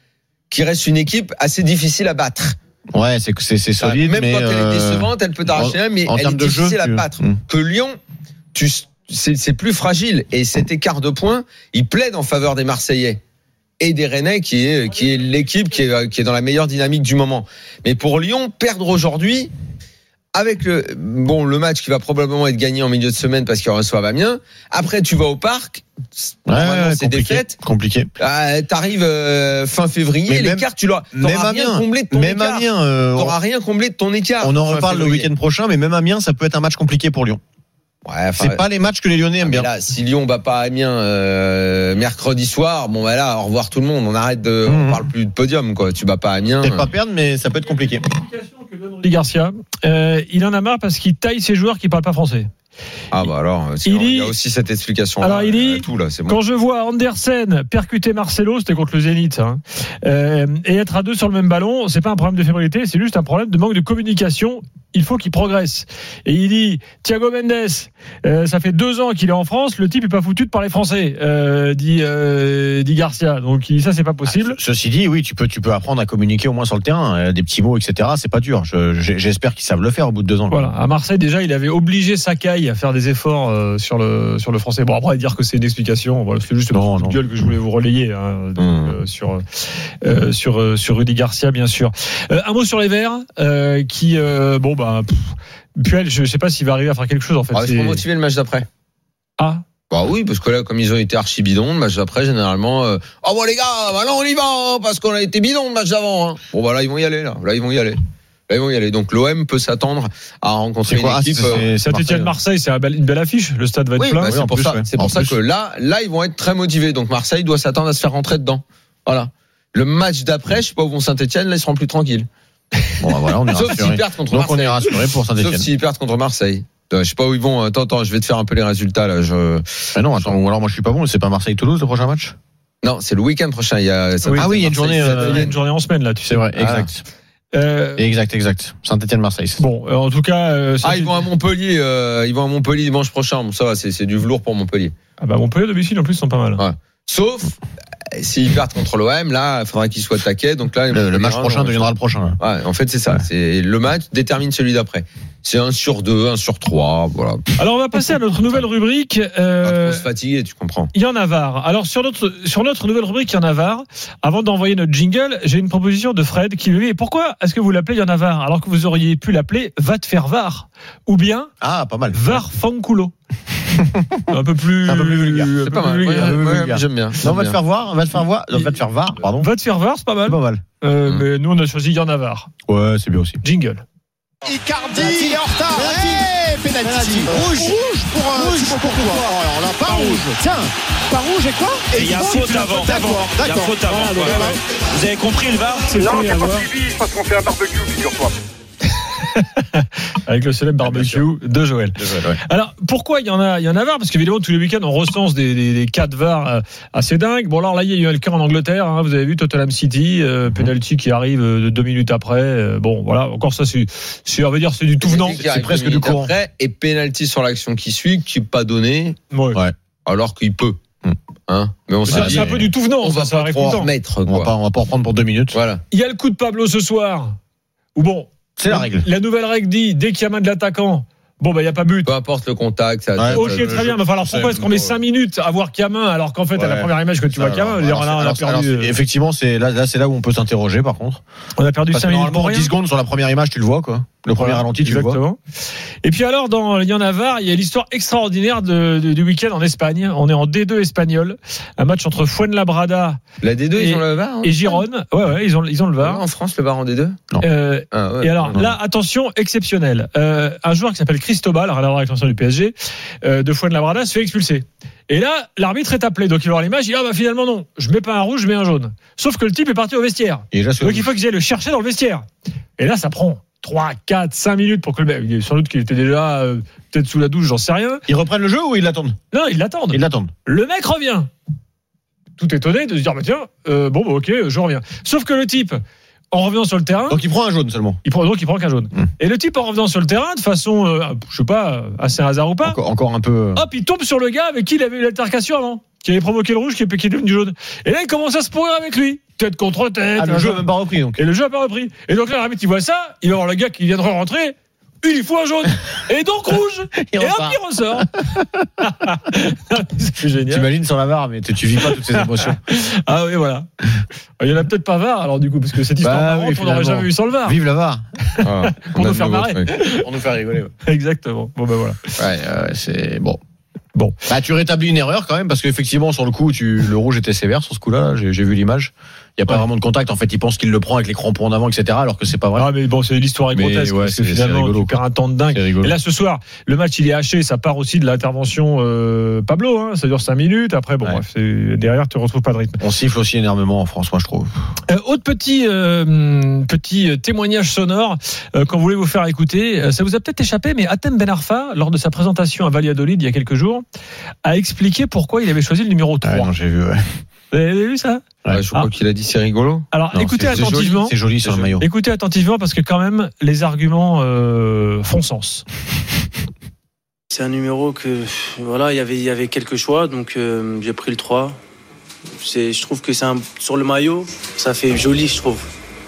H: qui reste une équipe assez difficile à battre.
G: Ouais, c'est c'est, c'est solide.
H: Même
G: mais
H: quand
G: euh...
H: elle est décevante, elle peut t'arracher un, mais
G: en
H: elle est difficile
G: jeu,
H: à
G: tu...
H: battre.
G: Mmh.
H: Que Lyon, tu, c'est, c'est plus fragile, et cet écart de points, il plaide en faveur des Marseillais et des Rennais, qui est qui est l'équipe qui est qui est dans la meilleure dynamique du moment. Mais pour Lyon, perdre aujourd'hui avec le bon le match qui va probablement être gagné en milieu de semaine parce qu'ils reçoivent Amiens. Après, tu vas au parc.
G: Ouais, ouais,
H: c'est des fêtes.
G: Compliqué.
H: Euh, t'arrives euh, fin février, l'écart, tu l'auras.
G: Même
H: rien comblé de ton
G: même
H: écart.
G: Amiens, euh,
H: t'auras rien comblé de ton écart.
G: On en reparle février. Le week-end prochain, mais même Amiens, ça peut être un match compliqué pour Lyon.
H: Ouais, enfin,
G: c'est pas les matchs que les Lyonnais aiment bien.
H: Là, si Lyon bat pas Amiens euh, mercredi soir, bon bah là, au revoir tout le monde. On arrête de, mmh. on parle plus de podium quoi. Tu bats pas Amiens.
G: Peut-être pas perdre, mais ça peut être compliqué.
F: Que donne Rudy Garcia, euh, il en a marre parce qu'il taille ses joueurs qui parlent pas français.
H: Ah bah alors, il, il y a aussi cette explication.
F: Alors il dit,
H: tout, là, c'est bon.
F: Quand je vois Andersen percuter Marcelo, c'était contre le Zénith, hein, euh, et être à deux sur le même ballon, c'est pas un problème de fébrilité, c'est juste un problème de manque de communication. Il faut qu'il progresse. Et il dit, Thiago Mendes, euh, ça fait deux ans qu'il est en France, le type est pas foutu de parler français, euh, dit, euh, dit Garcia. Donc il dit ça, c'est pas possible.
G: Ah, ceci dit, oui, tu peux, tu peux apprendre à communiquer au moins sur le terrain, des petits mots, et cetera. C'est pas dur. Je, j'espère qu'ils savent le faire au bout de deux ans.
F: Voilà. À Marseille, déjà, il avait obligé Sakai à faire des efforts euh, sur le sur le français. Bon, après dire que c'est une explication, voilà, c'est juste un coup de gueule que je voulais vous relayer hein, donc, mmh. euh, sur euh, sur euh, sur Rudy Garcia, bien sûr. Euh, un mot sur les Verts, euh, qui euh, bon bah pff, Puel, je sais pas s'il va arriver à faire quelque chose en fait.
H: Ah, c'est pour motiver le match d'après.
F: Ah.
H: Bah oui, parce que là, comme ils ont été archi bidons, le match d'après, généralement, euh, oh bon les gars, bah là on y va, hein, parce qu'on a été bidons le match d'avant. Hein. Bon bah là ils vont y aller là, là ils vont y aller. Là, ils vont y aller. Donc l'O M peut s'attendre à rencontrer
G: c'est quoi,
H: une équipe.
F: C'est, c'est Saint-Étienne Marseille, c'est une belle affiche. Le stade va être
H: oui,
F: plein.
H: Bah, c'est
F: oui,
H: pour
F: plus,
H: ça,
F: ouais.
H: c'est pour ça que là, là, ils vont être très motivés. Donc Marseille doit s'attendre à se faire rentrer dedans. Voilà. Le match d'après, je sais pas où vont Saint-Étienne, là, ils seront plus tranquilles.
G: Bon, bah voilà, on est
H: Sauf s'ils perdent contre
G: Donc
H: Marseille.
G: on est rassuré pour Saint-Étienne.
H: Sauf s'ils perdent contre Marseille. Je sais pas où ils vont. Attends, attends, je vais te faire un peu les résultats là. Je.
G: Ah non, attends. Ou alors moi je suis pas bon. C'est pas Marseille-Toulouse le prochain match?
H: Non, c'est le week-end prochain. Il y a.
G: Oui. Ah oui, il y a une journée.
F: Euh, il y a une journée en semaine là. Tu sais.
G: C'est vrai, exact. Ah. Euh... Exact, exact. Saint-Étienne-Marseille.
F: Bon, euh, en tout cas. Euh,
H: ah, ils vont à Montpellier. Euh, ils vont à Montpellier dimanche prochain. Bon, ça va, c'est, c'est du velours pour Montpellier.
F: Ah bah Montpellier domicile en plus sont pas mal.
H: Ouais. Sauf s'ils perdent contre l'O M, là, il faudra qu'ils soient taqués. Donc là,
G: le, le match prochain deviendra le prochain.
H: Ouais, en fait, c'est ça. Ouais. C'est le match détermine celui d'après. C'est un sur deux, un sur trois, voilà.
F: Alors, on va passer à notre nouvelle rubrique.
H: Euh, pas trop se fatiguer, tu comprends.
F: Il y en a var. Alors, sur notre, sur notre nouvelle rubrique, il y en a var. Avant d'envoyer notre jingle, j'ai une proposition de Fred qui lui dit, pourquoi est-ce que vous l'appelez il y en a var alors que vous auriez pu l'appeler va te faire var? Ou bien,
G: ah, pas mal.
F: var fanculo. un peu plus,
G: un peu plus vulgaire.
H: C'est pas mal.
G: Vulgaire.
H: Ouais, ouais,
G: vulgaire.
H: J'aime bien.
G: Non, on va te faire voir, on va te faire voir, on va te faire var, pardon.
F: Va te faire var, c'est pas mal.
G: C'est pas mal.
F: Euh, mmh. Mais nous, on a choisi il y en a var.
G: Ouais, c'est bien aussi.
F: Jingle.
O: Icardi, il est en retard. Hey, penalty. Rouge. Rouge pour un rouge pour toi. Alors là, pas rouge. Tiens, pas rouge et quoi?
P: Et il y a faute avant.
O: D'accord,
P: il y a faute avant.
O: Voilà,
P: voilà. Vous avez compris le V A R?
J: C'est non, c'est pas suivi parce qu'on fait un barbecue, figure-toi.
F: Avec le célèbre barbecue de Joël.
G: De Joël ouais.
F: Alors pourquoi il y en a, il y en a var? Parce qu'évidemment tous les week-ends on recense des, des, des cas de var assez dingues. Bon alors là il y a eu un cas en Angleterre. Hein, vous avez vu Tottenham City, euh, penalty qui arrive euh, deux minutes après. Euh, bon voilà encore ça c'est, c'est on va dire c'est du tout venant.
H: C'est presque du courant. Après, et penalty sur l'action qui suit qui n'est pas donné.
F: Ouais.
H: ouais. Alors qu'il peut. Hein mais on
F: c'est, c'est un peu du tout venant.
H: On
F: ça,
H: va
F: ça
H: pas
F: arrive
H: trop
F: tout le temps.
H: remettre.
G: On va pas, on va pas reprendre pour deux minutes.
H: Voilà.
F: Il y a le coup de Pablo ce soir. Ou bon.
G: C'est la règle.
F: La nouvelle règle dit dès qu'il y a main de l'attaquant, bon bah il y a pas but.
H: Peu importe le contact. Ça,
F: ouais, ok
H: ça,
F: très bien. Mais alors pourquoi est-ce qu'on met cinq minutes à voir qu'il y a main alors qu'en fait ouais. à la première image que tu ça, vois qu'il y a main, alors, là, on a perdu.
G: Alors, effectivement c'est là, là c'est là où on peut s'interroger par contre.
F: On a perdu cinq minutes pour rien.
G: dix secondes sur la première image tu le vois quoi. Le premier voilà, ralenti, tu
F: exactement.
G: le vois.
F: Et puis alors, dans il y en a var, il y a l'histoire extraordinaire de, de, du week-end en Espagne. On est en D deux espagnol, un match entre Fuenlabrada.
H: La D deux,
F: et,
H: ils ont le V A R. Hein,
F: et Girone. Ouais, ouais, ils ont, ils ont le V A R.
H: En France, le V A R en D deux.
G: Non.
F: Euh,
H: ah, ouais,
F: et alors
H: non,
F: là,
H: non.
F: attention, exceptionnel. Euh, un joueur qui s'appelle Cristobal, rien à voir avec l'ancien du P S G, euh, de Fuenlabrada, se fait expulser. Et là, l'arbitre est appelé, donc il va voir l'image, il dit ah bah finalement non, je mets pas un rouge, je mets un jaune. Sauf que le type est parti au vestiaire.
G: Et là,
F: donc il faut qu'ils aillent le chercher dans le vestiaire. Et là, ça prend trois, quatre, cinq minutes pour que le mec, sans doute qu'il était déjà euh, peut-être sous la douche, j'en sais rien.
G: Ils reprennent le jeu ou ils l'attendent?
F: Non, ils l'attendent.
G: Ils l'attendent.
F: Le mec revient. Tout étonné de se dire bah tiens, euh, bon bah ok, je reviens. Sauf que le type, en revenant sur le terrain,
G: donc il prend un jaune seulement.
F: Il prend donc il prend qu'un jaune. Mmh. Et le type en revenant sur le terrain de façon, euh, je sais pas, assez hasard ou pas.
G: Encore, encore un peu.
F: Hop, il tombe sur le gars avec qui il avait eu l'altercation avant, qui avait provoqué le rouge, qui est, qui est devenu jaune. Et là il commence à se pourrir avec lui. Tête contre tête.
G: Ah, le jeu n'a même pas repris donc.
F: Et le jeu n'a pas repris. Et donc là, l'arbitre il voit ça, il va voir le gars qui vient de rentrer. Il lui faut un jaune. Et donc rouge. Et hop, il ressort. C'est génial.
G: T'imagines sur la V A R, mais tu vis pas toutes ces émotions.
F: Ah oui, voilà. Il y en a peut-être pas V A R, alors du coup, parce que cette histoire, bah, marrante, oui, on n'aurait jamais eu sans le V A R.
G: Vive la V A R.
F: Ah, pour nous faire marrer.
G: Pour nous faire rigoler. Ouais.
F: Exactement. Bon, ben voilà.
G: Ouais, euh, c'est bon.
F: Bon.
G: Bah, tu rétablis une erreur quand même, parce qu'effectivement, sur le coup, tu, le rouge était sévère sur ce coup-là. J'ai, j'ai vu l'image. Il n'y a pas ouais. vraiment de contact. En fait, il pense qu'il le prend avec les crampons en avant, et cetera. Alors que c'est pas vrai.
F: Ah, mais bon, c'est l'histoire est grotesque. Ouais, c'est, finalement, c'est rigolo, tu perds un temps de dingue. Et là, ce soir, le match, il est haché. Ça part aussi de l'intervention euh, Pablo. Hein, ça dure cinq minutes. Après, bon, ouais. bref, c'est, derrière, tu ne retrouves pas de rythme.
G: On siffle aussi énormément en France, moi, je trouve.
F: Euh, autre petit, euh, petit témoignage sonore euh, qu'on voulait vous faire écouter. Euh, ça vous a peut-être échappé, mais Hatem Ben Arfa, lors de sa présentation à Valladolid il y a quelques jours, a expliqué pourquoi il avait choisi le numéro trois.
G: Ah, non, j'ai vu, ouais.
F: Vous avez vu ça?
H: Ouais, je crois ah. qu'il a dit c'est rigolo.
F: Alors non, écoutez
G: c'est,
F: attentivement.
G: C'est joli, c'est joli sur le maillot.
F: Écoutez attentivement parce que quand même les arguments euh, font sens.
Q: C'est un numéro que voilà, il y avait il y avait quelques choix donc euh, j'ai pris le trois. C'est je trouve que c'est un, sur le maillot, ça fait joli, je trouve.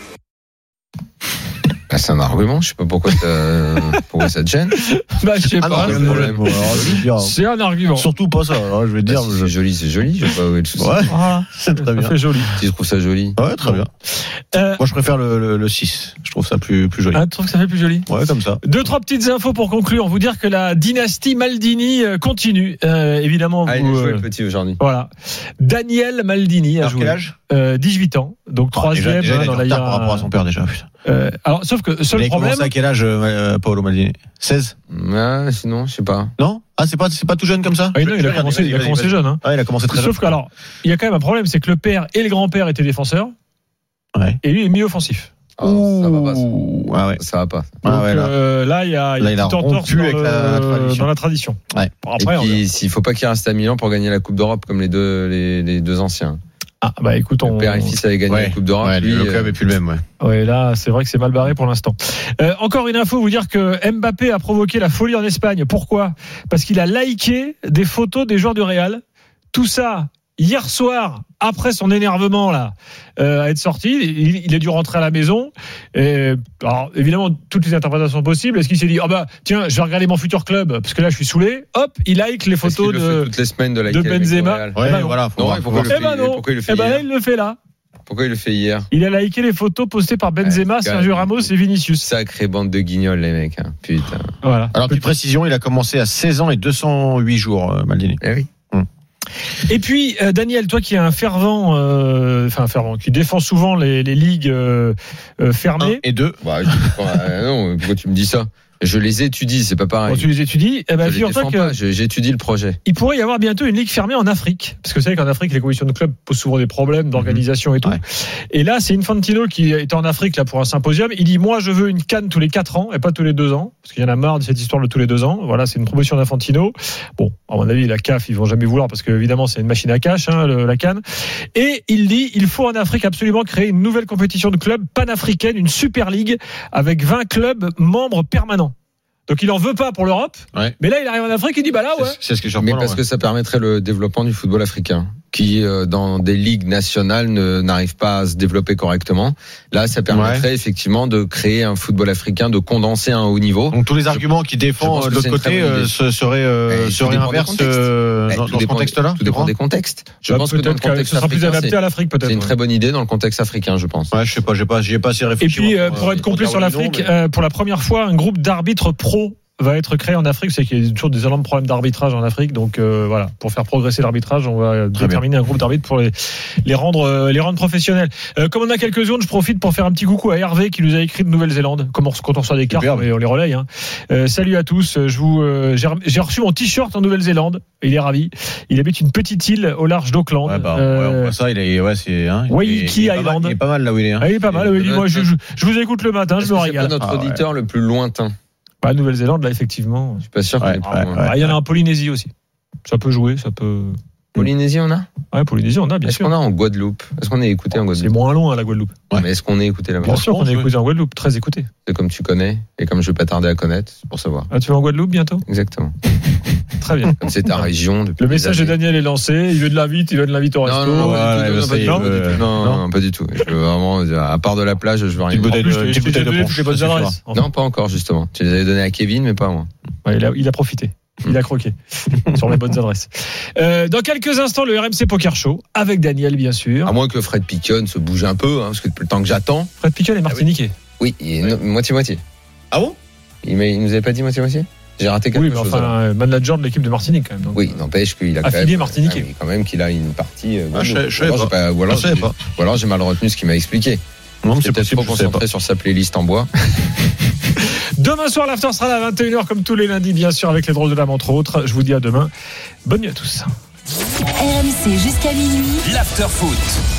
H: Bah, c'est un argument, je sais pas pourquoi, pourquoi ça te gêne.
F: Bah, je sais
G: ah
F: pas.
G: Non, problème. Bon, alors,
F: c'est un argument.
G: Surtout pas ça. Alors, je vais
H: bah,
G: dire.
H: Si je... c'est joli, c'est joli. Je sais pas où est le souci.
G: Ouais, voilà, c'est très bien.
F: Ça fait joli.
H: Si je trouve ça joli.
G: Ouais, très bien. Euh... Moi, je préfère le, le, le six. Je trouve ça plus, plus joli.
F: Ah, tu trouves que ça fait plus joli?
G: Ouais, comme ça.
F: Deux, trois petites infos pour conclure. Vous dire que la dynastie Maldini continue. Euh, évidemment.
H: Ah,
F: vous,
H: il a joué
F: euh...
H: le petit aujourd'hui.
F: Voilà. Daniel Maldini a
G: alors,
F: joué.
G: Quel âge?
F: euh, dix-huit ans. Donc,
G: ah,
F: troisième.
G: Déjà, déjà,
F: dans
G: il est
F: la
G: par rapport à son père, déjà. Putain.
F: Euh, alors, sauf que, seul
G: il
F: problème.
G: Il a commencé à quel âge, euh, Paolo Maldini? seize?
H: Ouais, sinon, je sais pas.
G: Non? Ah, c'est pas, c'est pas tout jeune comme ça?
F: Ah, non, il a commencé, il a commencé jeune, hein.
G: Ouais, il a commencé très
F: jeune. Sauf que, alors, il y a quand même un problème, c'est que le père et le grand-père étaient défenseurs.
G: Ouais.
F: Et lui est milieu offensif.
H: Oh, ça va pas. Ça.
G: Ah ouais.
H: Ça va pas.
F: Donc,
G: ah ouais, là.
F: Euh, là, il y a, il y a
G: là,
F: tout entorse dans,
G: avec
F: le,
G: la, la tradition.
F: dans la tradition.
G: Ouais.
F: Bon, après,
H: et puis, il faut pas qu'il reste à Milan pour gagner la Coupe d'Europe comme les deux, les, les deux anciens.
F: Ah, bah écoute, on.
H: Le père et fils avaient gagné
G: ouais.
H: la Coupe d'Europe.
G: Ouais,
H: lui,
G: le club
H: euh...
G: est plus le même, ouais.
F: Ouais, là, c'est vrai que c'est mal barré pour l'instant. Euh, encore une info, vous dire que Mbappé a provoqué la folie en Espagne. Pourquoi? Parce qu'il a liké des photos des joueurs du Real. Tout ça, hier soir, après son énervement là, euh, à être sorti, il, il a dû rentrer à la maison. Et, alors évidemment, toutes les interprétations possibles. Est-ce qu'il s'est dit, ah oh bah tiens, je vais regarder mon futur club parce que là je suis saoulé. Hop, il like les photos de,
H: toutes les semaines de,
F: de Benzema.
H: Ouais,
F: eh ben
G: voilà.
H: Non, pourquoi,
F: eh ben non.
H: pourquoi il le fait
F: eh ben
H: hier
F: là, il le fait là.
H: Pourquoi il le fait hier?
F: Il a liké les photos postées par Benzema,
H: ouais,
F: Sergio Ramos et Vinicius.
H: Sacrée bande de guignols, les mecs. Hein. Putain.
F: Voilà.
G: Alors, petite précision, il a commencé à seize ans et deux cent huit jours, euh, Maldini.
H: Eh oui.
G: Hum.
F: Et puis, euh, Daniel, toi qui es un fervent, euh, enfin un fervent, qui défend souvent les, les ligues euh, euh, fermées.
G: Un et deux.
H: Bah, je, euh, non, pourquoi tu me dis ça? Je les étudie, c'est pas pareil.
F: Quand tu les étudies, eh ben,
H: je les défends
F: que
H: pas, je, j'étudie le projet.
F: Il pourrait y avoir bientôt une ligue fermée en Afrique. Parce que vous savez qu'en Afrique, les commissions de clubs posent souvent des problèmes d'organisation et tout.
G: Ouais.
F: Et là, c'est Infantino qui est en Afrique là pour un symposium. Il dit, moi, je veux une CAN tous les quatre ans et pas tous les deux ans. Parce qu'il y en a marre de cette histoire de tous les deux ans. Voilà, c'est une promotion d'Infantino. Bon, à mon avis, la C A F, ils vont jamais vouloir parce que, évidemment, c'est une machine à cash, hein, le, la CAN. Et il dit, il faut en Afrique absolument créer une nouvelle compétition de clubs panafricaine, une super ligue avec vingt clubs membres permanents. Donc il en veut pas pour l'Europe, ouais. Mais là il arrive en Afrique, il dit bah là ouais.
G: C'est, c'est ce que je
H: Mais parce ouais. que ça permettrait le développement du football africain, qui euh, dans des ligues nationales ne, n'arrive pas à se développer correctement. Là, ça permettrait ouais. effectivement de créer un football africain, de condenser un haut niveau.
G: Donc tous les arguments qui défendent de l'autre côté euh, seraient euh, seraient inverses euh, dans, dans ce contexte-là.
H: Tout dépend des contextes.
F: Je pense que dans le contexte africain, ce sera plus adapté à l'Afrique peut-être.
H: C'est une très bonne idée dans le contexte africain, je pense.
G: Ouais, je sais pas, j'ai pas, j'y ai pas assez réfléchi.
F: Et puis pour être complet sur l'Afrique, pour la première fois, un groupe d'arbitres pro va être créé en Afrique. C'est qu'il y a toujours des énormes problèmes d'arbitrage en Afrique. Donc euh, voilà, pour faire progresser l'arbitrage, on va Très déterminer bien. un groupe d'arbitres pour les, les rendre euh, les rendre professionnels. Euh, comme on a quelques zones, je profite pour faire un petit coucou à Hervé qui nous a écrit de Nouvelle-Zélande. Comme on, quand on reçoit des cartes, on les, on les relaye. Hein. Euh, salut à tous. Je vous, euh, j'ai, j'ai reçu mon t-shirt en Nouvelle-Zélande. Il est ravi. Il habite une petite île au large d'Auckland.
G: Ouais, bah, euh, ouais, on voit ça. Il est, ouais, c'est. Hein,
F: Waiheke Island.
G: Il est pas mal là où il est. Hein.
F: Ah, il est pas mal. Il dit, moi, je, je, je vous écoute le matin.
H: Est-ce
F: je me régale.
H: C'est pas notre
F: ah,
H: auditeur
F: ouais.
H: le plus lointain.
F: Bah, Nouvelle-Zélande, là, effectivement.
H: Je suis pas sûr qu'il
F: ouais,
H: est plus
F: ouais,
H: loin.
F: Ouais. Ah, il y en a en Polynésie aussi. Ça peut jouer, ça peut.
H: Polynésie, on a
F: Ouais, Polynésie, on a, bien
H: est-ce
F: sûr.
H: Est-ce qu'on a en Guadeloupe? Est-ce qu'on est écouté en Guadeloupe?
F: C'est moins loin, la Guadeloupe.
H: Ouais. Mais est-ce qu'on est écouté là-bas?
F: Bien sûr qu'on est écouté en Guadeloupe, très écouté.
H: C'est comme tu connais, et comme je vais pas tarder à connaître, c'est pour savoir.
F: Ah, tu vas en Guadeloupe bientôt?
H: Exactement.
F: Très bien.
H: Comme c'est ta région.
F: Le message de Daniel est lancé. Il veut de l'invite, il veut de l'invite au resto.
H: Non, non,
F: ouais,
H: non,
F: ouais,
H: non,
F: pas,
H: euh, non, non, non, pas du tout. Je veux vraiment, à part de la plage, je veux rien.
F: En plus, je t'ai donné toutes les bonnes adresses.
H: Non, pas encore, justement. Tu les avais données à Kevin, mais pas à moi.
F: Ouais, il a, il a profité. Il a croqué sur les bonnes adresses. Euh, dans quelques instants, le R M C Poker Show avec Daniel, bien sûr.
H: À moins que Fred Piquion se bouge un peu, hein, parce que depuis le temps que j'attends.
F: Fred Piquion est martiniquais.
H: Oui, il est moitié-moitié.
G: Ah bon?
H: Il, il nous avait pas dit moitié-moitié? J'ai raté quelque
F: oui, mais
H: chose.
F: Oui, enfin, alors. manager de l'équipe de Martinique, quand même. Donc,
H: oui, n'empêche qu'il a
F: affilié martiniquais.
H: Ah, quand même qu'il a une partie. Euh,
G: ah, je, je sais pas.
H: Ou alors,
G: je sais pas.
H: Ou alors j'ai mal retenu ce qu'il m'a expliqué.
G: Non,
H: c'est peut-être trop concentré sur sa playlist en bois.
F: Demain soir, l'after sera à vingt et une heures comme tous les lundis, bien sûr, avec les drôles de l'âme entre autres. Je vous dis à demain. Bonne nuit à tous.
A: R M C jusqu'à minuit.
B: L'after foot.